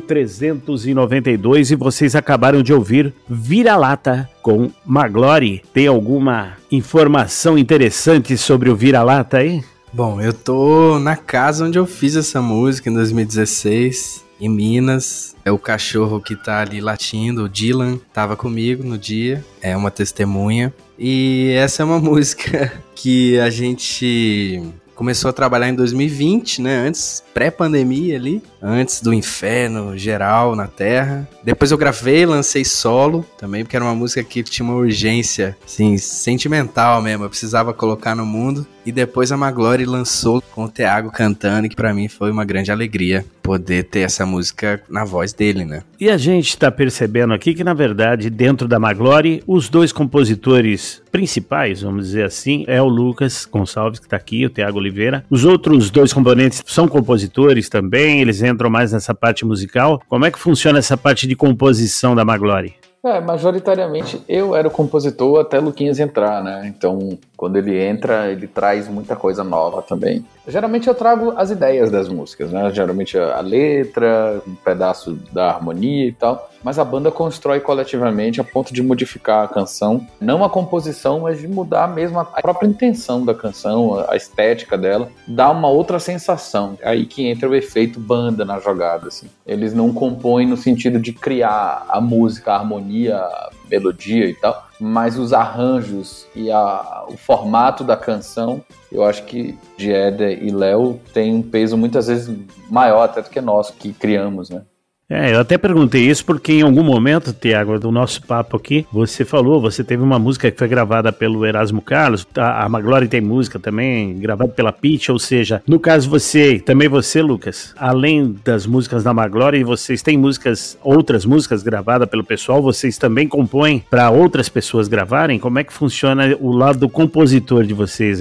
[SPEAKER 2] 392 e vocês acabaram de ouvir Vira-Lata com Maglore. Tem alguma informação interessante sobre o Vira-Lata aí?
[SPEAKER 4] Bom, eu tô na casa onde eu fiz essa música em 2016, em Minas. É o cachorro que tá ali latindo, o Dylan, tava comigo no dia, é uma testemunha. E essa é uma música que a gente começou a trabalhar em 2020, né? Antes, pré-pandemia ali, antes do inferno geral na Terra. Depois eu gravei, lancei solo também, porque era uma música que tinha uma urgência, assim, sentimental mesmo. Eu precisava colocar no mundo. E depois a Maglore lançou com o Thiago cantando, que pra mim foi uma grande alegria poder ter essa música na voz dele, né?
[SPEAKER 2] E a gente tá percebendo aqui que, na verdade, dentro da Maglore, os dois compositores principais, vamos dizer assim, é o Lucas Gonçalves, que tá aqui, o Thiago Oliveira. Os outros dois componentes são compositores também, eles entram mais nessa parte musical. Como é que funciona essa parte de composição da Maglore?
[SPEAKER 3] Majoritariamente eu era o compositor até Luquinhas entrar, né? Então, quando ele entra, ele traz muita coisa nova também. Geralmente eu trago as ideias das músicas, né? Geralmente a letra, um pedaço da harmonia e tal. Mas a banda constrói coletivamente a ponto de modificar a canção. Não a composição, mas de mudar mesmo a própria intenção da canção, a estética dela. Dá uma outra sensação. Aí que entra o efeito banda na jogada, assim. Eles não compõem no sentido de criar a música, a harmonia, a melodia e tal, mas os arranjos e o formato da canção, eu acho que Dieder e Léo tem um peso muitas vezes maior até do que nós que criamos, né?
[SPEAKER 2] Eu até perguntei isso porque em algum momento, Thiago, do nosso papo aqui, você teve uma música que foi gravada pelo Erasmo Carlos, a Maglore tem música também, gravada pela Pitty, ou seja, no caso também você, Lucas, além das músicas da Maglore, vocês têm outras músicas gravadas pelo pessoal, vocês também compõem para outras pessoas gravarem? Como é que funciona o lado do compositor de vocês aí?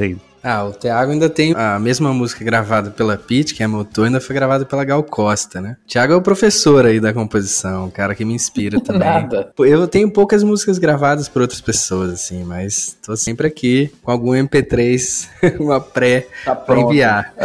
[SPEAKER 4] Ah, o Thiago ainda tem a mesma música gravada pela Pitty, que é Motor, ainda foi gravada pela Gal Costa, né? O Thiago é o professor aí da composição, o cara que me inspira também.
[SPEAKER 3] Nada.
[SPEAKER 4] Eu tenho poucas músicas gravadas por outras pessoas, assim, mas tô sempre aqui com algum MP3, uma pré
[SPEAKER 3] Tá
[SPEAKER 4] pra
[SPEAKER 3] pronto.
[SPEAKER 4] enviar.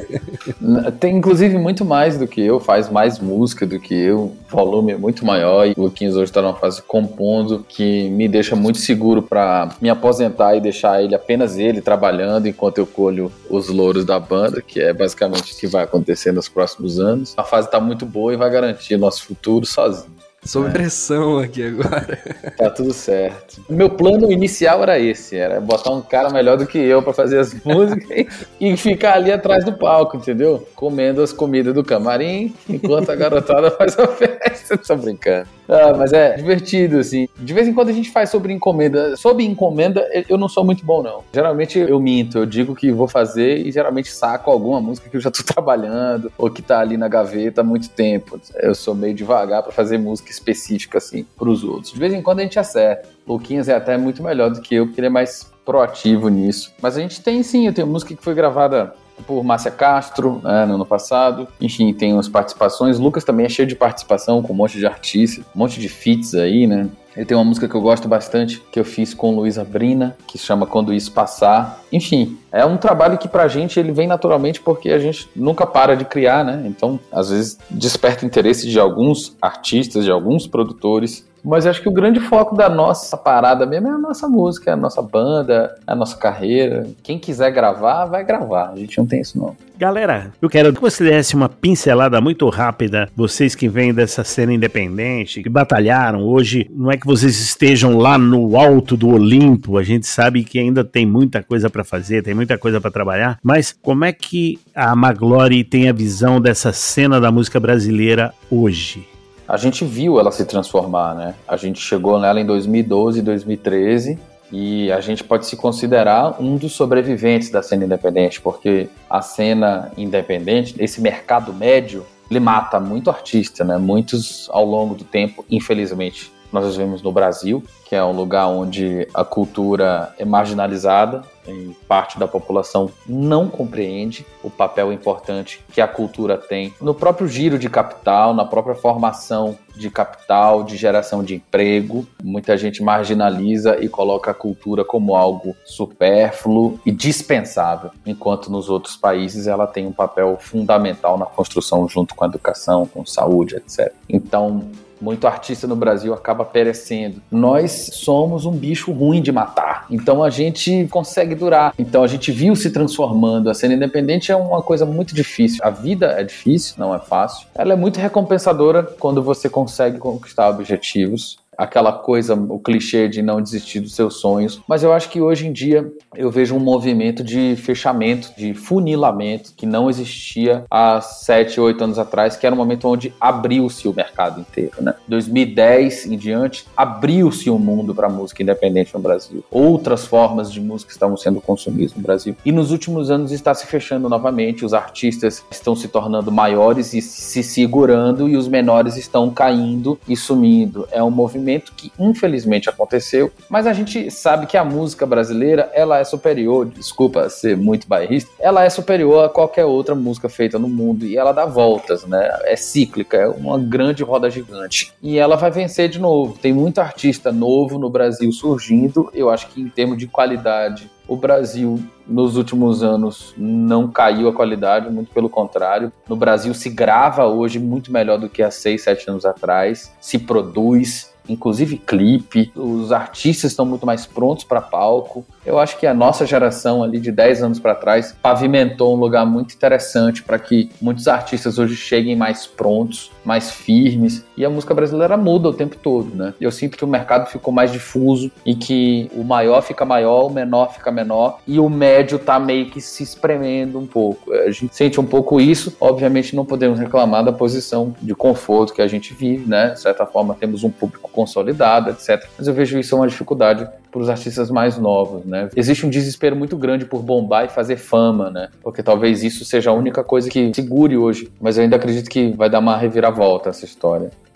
[SPEAKER 3] Tem inclusive muito mais do que eu, faz mais música do que eu, o volume é muito maior, e o Luquinhas hoje tá numa fase compondo que me deixa muito seguro pra me aposentar e deixar ele, apenas ele, trabalhando enquanto eu colho os louros da banda, que é basicamente o que vai acontecer nos próximos anos. A fase tá muito boa e vai garantir nosso futuro sozinho.
[SPEAKER 4] Sob pressão aqui agora.
[SPEAKER 3] Tá tudo certo. O meu plano inicial era esse, era botar um cara melhor do que eu pra fazer as músicas e ficar ali atrás do palco, entendeu? Comendo as comidas do camarim, enquanto a garotada faz a festa. Tô brincando. Mas é divertido, assim. De vez em quando a gente faz sobre encomenda. Sobre encomenda, eu não sou muito bom, não. Geralmente eu minto, eu digo que vou fazer e geralmente saco alguma música que eu já tô trabalhando ou que tá ali na gaveta há muito tempo. Eu sou meio devagar pra fazer música específica, assim, pros outros. De vez em quando a gente acerta. O Luquinhas é até muito melhor do que eu, porque ele é mais proativo nisso. Mas a gente tem, sim, eu tenho música que foi gravada por Márcia Castro, no ano passado. Enfim, tem umas participações. Lucas também é cheio de participação, com um monte de artistas, um monte de feats aí, né? Eu tenho uma música que eu gosto bastante, que eu fiz com Luísa Brina, que se chama Quando Isso Passar. Enfim, é um trabalho que pra gente ele vem naturalmente porque a gente nunca para de criar, né? Então, às vezes, desperta interesse de alguns artistas, de alguns produtores. Mas acho que o grande foco da nossa parada mesmo é a nossa música, a nossa banda, a nossa carreira. Quem quiser gravar, vai gravar. A gente não tem isso, não.
[SPEAKER 2] Galera, eu quero que você desse uma pincelada muito rápida, vocês que vêm dessa cena independente, que batalharam hoje, não é que vocês estejam lá no alto do Olimpo, a gente sabe que ainda tem muita coisa para fazer, tem muita coisa para trabalhar, mas como é que a Maglore tem a visão dessa cena da música brasileira hoje?
[SPEAKER 3] A gente viu ela se transformar, né? A gente chegou nela em 2012, 2013 e a gente pode se considerar um dos sobreviventes da cena independente, porque a cena independente, esse mercado médio, ele mata muito artista, né? Muitos ao longo do tempo, infelizmente. Nós vivemos no Brasil, que é um lugar onde a cultura é marginalizada e parte da população não compreende o papel importante que a cultura tem no próprio giro de capital, na própria formação de capital, de geração de emprego. Muita gente marginaliza e coloca a cultura como algo supérfluo e dispensável, enquanto nos outros países ela tem um papel fundamental na construção junto com a educação, com saúde, etc. Então, muito artista no Brasil acaba perecendo. Nós somos um bicho ruim de matar, então a gente consegue durar. Então a gente viu se transformando. A cena independente é uma coisa muito difícil. A vida é difícil, não é fácil. Ela é muito recompensadora quando você consegue conquistar objetivos. Aquela coisa, o clichê de não desistir dos seus sonhos. Mas eu acho que hoje em dia eu vejo um movimento de fechamento, de funilamento, que não existia há 7, 8 anos atrás, que era um momento onde abriu-se o mercado inteiro, né? 2010 em diante, abriu-se o mundo para a música independente no Brasil. Outras formas de música estavam sendo consumidas no Brasil. E nos últimos anos está se fechando novamente, os artistas estão se tornando maiores e se segurando, e os menores estão caindo e sumindo. É um movimento que infelizmente aconteceu, mas a gente sabe que a música brasileira, ela é superior, desculpa ser muito bairrista, ela é superior a qualquer outra música feita no mundo, e ela dá voltas, né? É cíclica, é uma grande roda gigante, e ela vai vencer de novo. Tem muito artista novo no Brasil surgindo. Eu acho que em termos de qualidade, o Brasil, nos últimos anos, não caiu a qualidade, muito pelo contrário. No Brasil se grava hoje muito melhor do que há 6, 7 anos atrás, se produz, inclusive clipe, os artistas estão muito mais prontos para palco. Eu acho que a nossa geração ali de 10 anos para trás pavimentou um lugar muito interessante para que muitos artistas hoje cheguem mais prontos, mais firmes, e a música brasileira muda o tempo todo, né? Eu sinto que o mercado ficou mais difuso e que o maior fica maior, o menor fica menor, e o médio tá meio que se espremendo um pouco. A gente sente um pouco isso. Obviamente não podemos reclamar da posição de conforto que a gente vive, né? De certa forma temos um público consolidado, etc. Mas eu vejo isso uma dificuldade para os artistas mais novos, né? Existe um desespero muito grande por bombar e fazer fama, né? Porque talvez isso seja a única coisa que segure hoje. Mas eu ainda acredito que vai dar uma reviravolta essa história.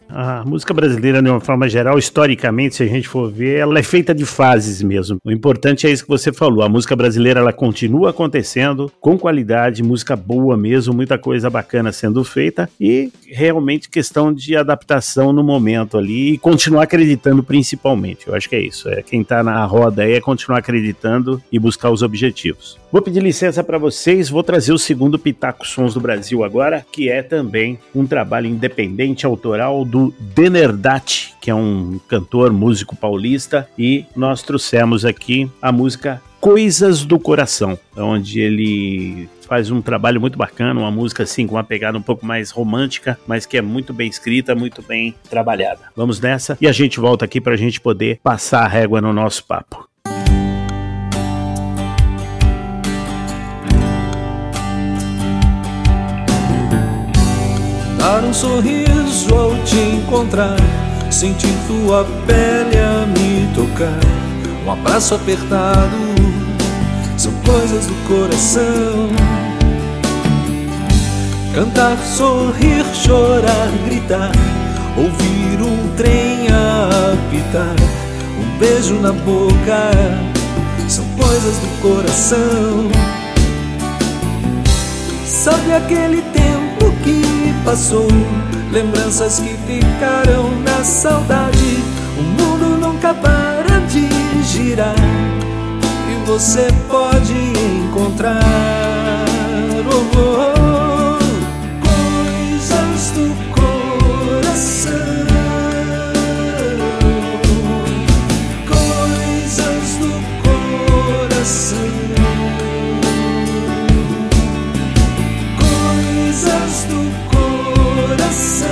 [SPEAKER 2] A música brasileira, de uma forma geral, historicamente, se a gente for ver, ela é feita de fases mesmo. O importante é isso que você falou. A música brasileira, ela continua acontecendo com qualidade, música boa mesmo, muita coisa bacana sendo feita e realmente questão de adaptação no momento ali e continuar acreditando principalmente. Eu acho que é isso. Quem tá na roda aí é continuar acreditando e buscar os objetivos. Vou pedir licença para vocês, vou trazer o segundo Pitaco Sons do Brasil agora, que é também um trabalho independente, autoral do Denerdati, que é um cantor, músico paulista, e nós trouxemos aqui a música Coisas do Coração, onde ele faz um trabalho muito bacana, uma música assim com uma pegada um pouco mais romântica, mas que é muito bem escrita, muito bem trabalhada. Vamos nessa e a gente volta aqui para a gente poder passar a régua no nosso papo.
[SPEAKER 6] Dar um sorriso ao te encontrar, sentir tua pele a me tocar, um abraço apertado, são coisas do coração. Cantar, sorrir, chorar, gritar, ouvir um trem a apitar, um beijo na boca, são coisas do coração. Sabe aquele tempo que passou, lembranças que ficaram na saudade, o mundo nunca para de girar e você pode encontrar coisas do coração, coisas do coração, coisas do coração,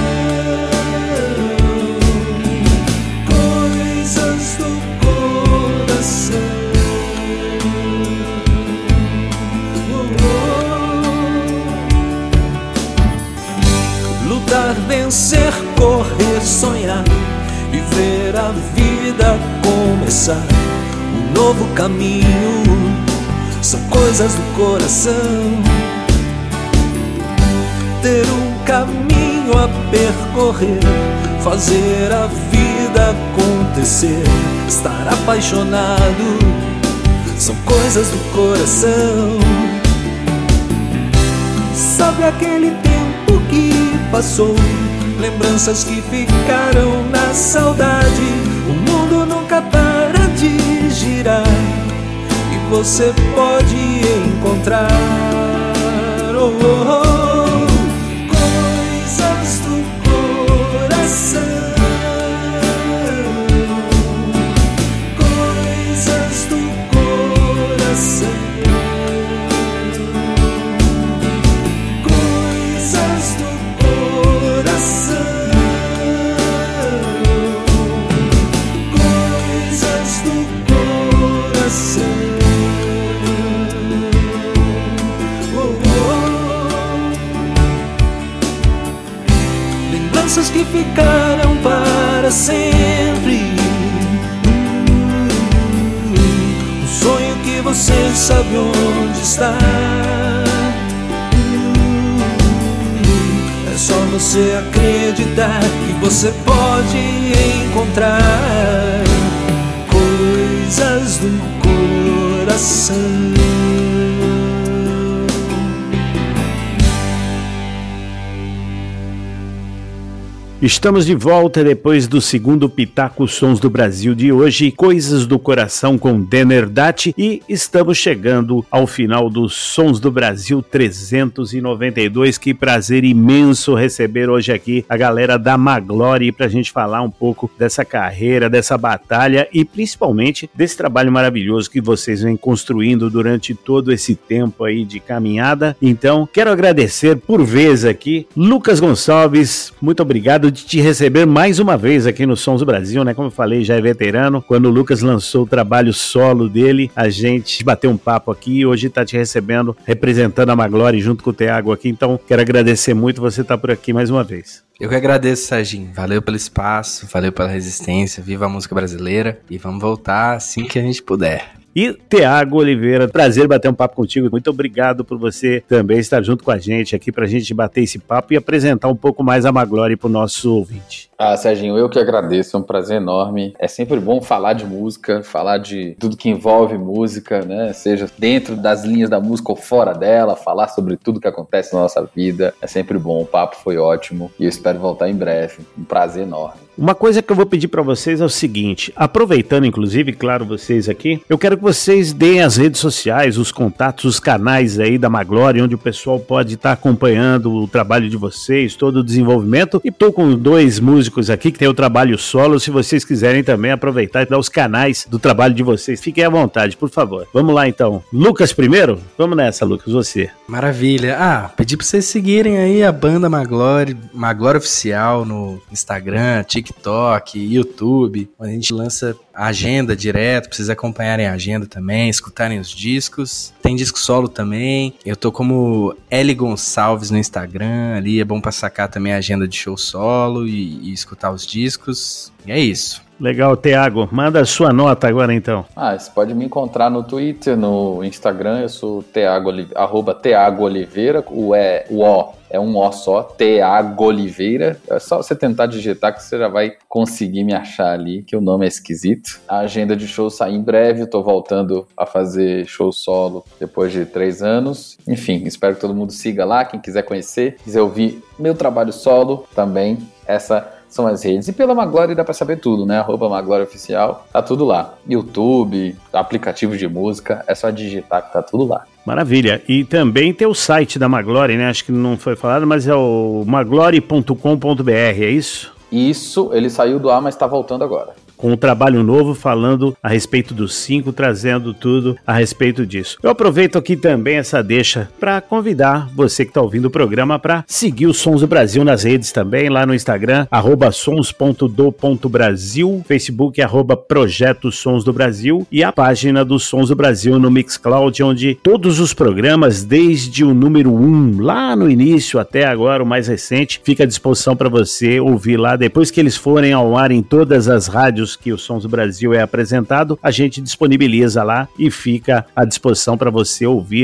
[SPEAKER 6] coisas do coração. Lutar, vencer, correr, sonhar, viver a vida, começar um novo caminho, são coisas do coração. Ter um caminho a percorrer, fazer a vida acontecer, estar apaixonado, são coisas do coração. Sabe aquele tempo que passou, lembranças que ficaram na saudade, o mundo nunca para de girar e você pode encontrar coisas do coração, coisas do coração, coisas do coração, coisas do coração. Lembranças que ficaram para sempre, um sonho que você sabe onde está, é só você acreditar que você pode encontrar coisas do coração.
[SPEAKER 2] Estamos de volta depois do segundo Pitaco Sons do Brasil de hoje, Coisas do Coração com Denerdati, e estamos chegando ao final dos Sons do Brasil 392. Que prazer imenso receber hoje aqui a galera da Maglore pra gente falar um pouco dessa carreira, dessa batalha e principalmente desse trabalho maravilhoso que vocês vêm construindo durante todo esse tempo aí de caminhada. Então, quero agradecer por vez aqui, Lucas Gonçalves, muito obrigado de te receber mais uma vez aqui no Sons do Brasil, né? Como eu falei, já é veterano. Quando o Lucas lançou o trabalho solo dele, a gente bateu um papo aqui e hoje tá te recebendo, representando a Maglore junto com o Thiago aqui. Então, quero agradecer muito você estar por aqui mais uma vez.
[SPEAKER 4] Eu que agradeço, Serginho. Valeu pelo espaço, valeu pela resistência, viva a música brasileira e vamos voltar assim que a gente puder.
[SPEAKER 2] E Thiago Oliveira, prazer bater um papo contigo. Muito obrigado por você também estar junto com a gente aqui pra gente bater esse papo e apresentar um pouco mais a Maglore pro nosso ouvinte.
[SPEAKER 3] Serginho, eu que agradeço, é um prazer enorme. É sempre bom falar de música, falar de tudo que envolve música, né? Seja dentro das linhas da música ou fora dela, falar sobre tudo que acontece na nossa vida. É sempre bom, o papo foi ótimo e eu espero voltar em breve. Um prazer enorme.
[SPEAKER 2] Uma coisa que eu vou pedir para vocês é o seguinte, aproveitando inclusive, claro, vocês aqui, eu quero que vocês deem as redes sociais, os contatos, os canais aí da Maglore, onde o pessoal pode estar acompanhando o trabalho de vocês, todo o desenvolvimento. E tô com 2 músicos aqui que tem o trabalho solo, se vocês quiserem também aproveitar e dar os canais do trabalho de vocês, fiquem à vontade, por favor. Vamos lá então. Lucas primeiro? Vamos nessa, Lucas, você.
[SPEAKER 4] Maravilha. Pedi pra vocês seguirem aí a banda Maglore, Maglore Oficial no Instagram, TikTok, YouTube, onde a gente lança a agenda direto, pra vocês acompanharem a agenda também, escutarem os discos. Tem disco solo também. Eu tô como L Gonçalves no Instagram, ali é bom pra sacar também a agenda de show solo e escutar os discos. E é isso.
[SPEAKER 2] Legal, Thiago. Manda a sua nota agora, então.
[SPEAKER 3] Você pode me encontrar no Twitter, no Instagram, eu sou @Thiago Oliveira, o O é um O só, Thiago Oliveira. É só você tentar digitar que você já vai conseguir me achar ali, que o nome é esquisito. A agenda de show sai em breve, eu tô voltando a fazer show solo depois de 3 anos. Enfim, espero que todo mundo siga lá, quem quiser conhecer, quiser ouvir meu trabalho solo também, são as redes. E pela Maglore dá pra saber tudo, né? @Maglore Oficial, tá tudo lá. YouTube, aplicativo de música, é só digitar que tá tudo lá.
[SPEAKER 2] Maravilha. E também tem o site da Maglore, né? Acho que não foi falado, mas é o maglore.com.br, é isso?
[SPEAKER 3] Isso, ele saiu do ar, mas tá voltando agora.
[SPEAKER 2] Com um trabalho novo, falando a respeito dos 5, trazendo tudo a respeito disso. Eu aproveito aqui também essa deixa para convidar você que está ouvindo o programa para seguir os Sons do Brasil nas redes também, lá no Instagram, @sons.do.brasil, Facebook, @Projeto Sons do Brasil e a página dos Sons do Brasil no Mixcloud, onde todos os programas, desde o número 1, lá no início até agora, o mais recente, fica à disposição para você ouvir lá. Depois que eles forem ao ar em todas as rádios que o Sons do Brasil é apresentado, a gente disponibiliza lá e fica à disposição para você ouvir.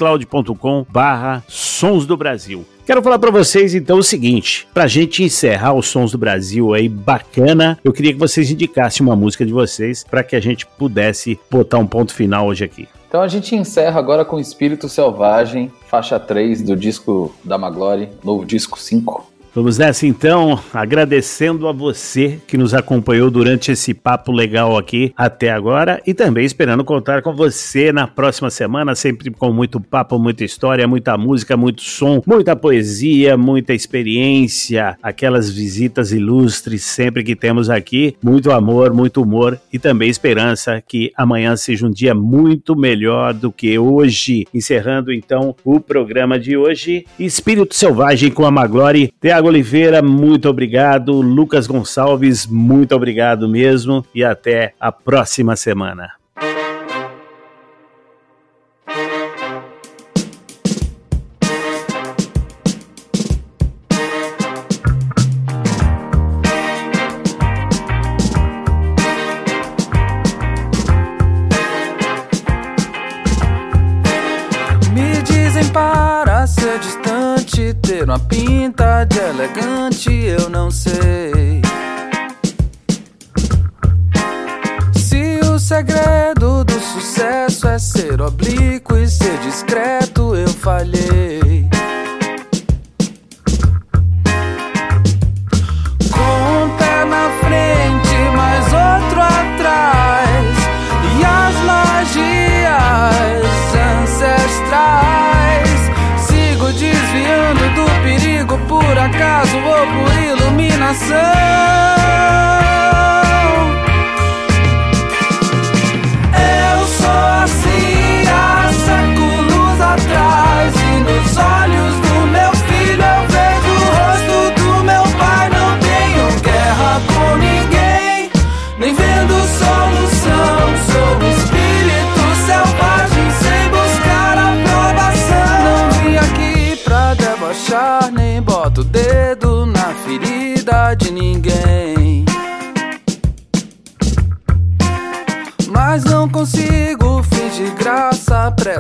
[SPEAKER 2] mixcloud.com/Sons do Brasil. Quero falar para vocês então o seguinte, pra gente encerrar os Sons do Brasil aí bacana, eu queria que vocês indicassem uma música de vocês para que a gente pudesse botar um ponto final hoje aqui.
[SPEAKER 3] Então a gente encerra agora com Espírito Selvagem, faixa 3 do disco da Maglore, novo disco 5.
[SPEAKER 2] Vamos nessa então, agradecendo a você que nos acompanhou durante esse papo legal aqui até agora e também esperando contar com você na próxima semana, sempre com muito papo, muita história, muita música, muito som, muita poesia, muita experiência, aquelas visitas ilustres sempre que temos aqui, muito amor, muito humor e também esperança que amanhã seja um dia muito melhor do que hoje. Encerrando então o programa de hoje, Espírito Selvagem com a Maglore. Thiago Oliveira, muito obrigado. Lucas Gonçalves, muito obrigado mesmo. E até a próxima semana.
[SPEAKER 6] Me dizem para ser distante, ter uma pinta de elegante, eu não sei se o segredo do sucesso é ser oblíquo e ser discreto, eu falhei. Com um pé na frente, mais outro atrás, e as magias ancestrais sigo desviando do perigo por acaso ou por iluminação. Eu sou assim há séculos atrás, e nos olhos do meu filho eu vejo o rosto do meu pai. Não tenho guerra com ninguém, nem vendo solução. Sou um espírito selvagem sem buscar aprovação. Não vim aqui pra debochar, nem boto o dedo na ferida.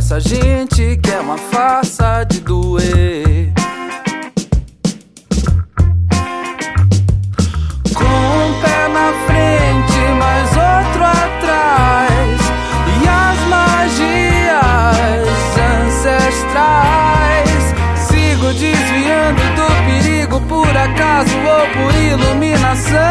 [SPEAKER 6] Essa gente quer uma farsa de doer. Com um pé na frente, mais outro atrás, e as magias ancestrais. Sigo desviando do perigo por acaso ou por iluminação.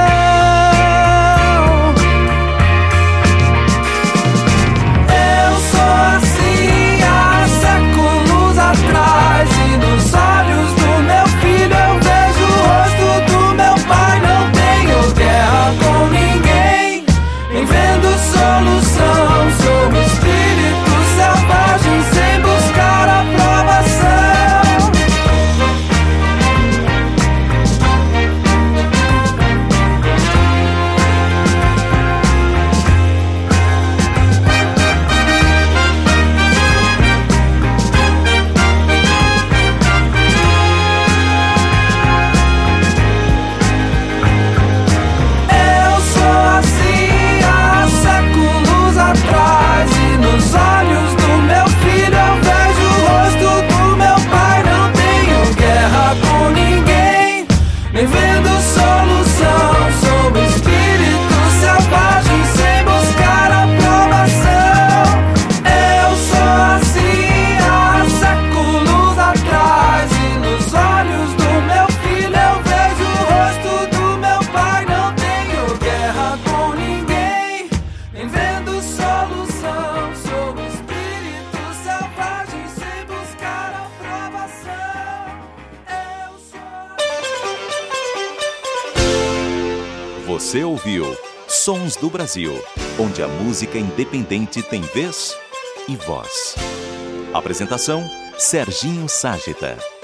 [SPEAKER 6] Eu sou assim há séculos atrás, e nos olhos do meu filho eu vejo o rosto do meu pai. Não tenho guerra com ninguém, nem vendo solução. Sou um espírito selvagem sem buscar aprovação.
[SPEAKER 1] Você ouviu Sons do Brasil, onde a música independente tem vez e voz. Apresentação: Serginho Ságita.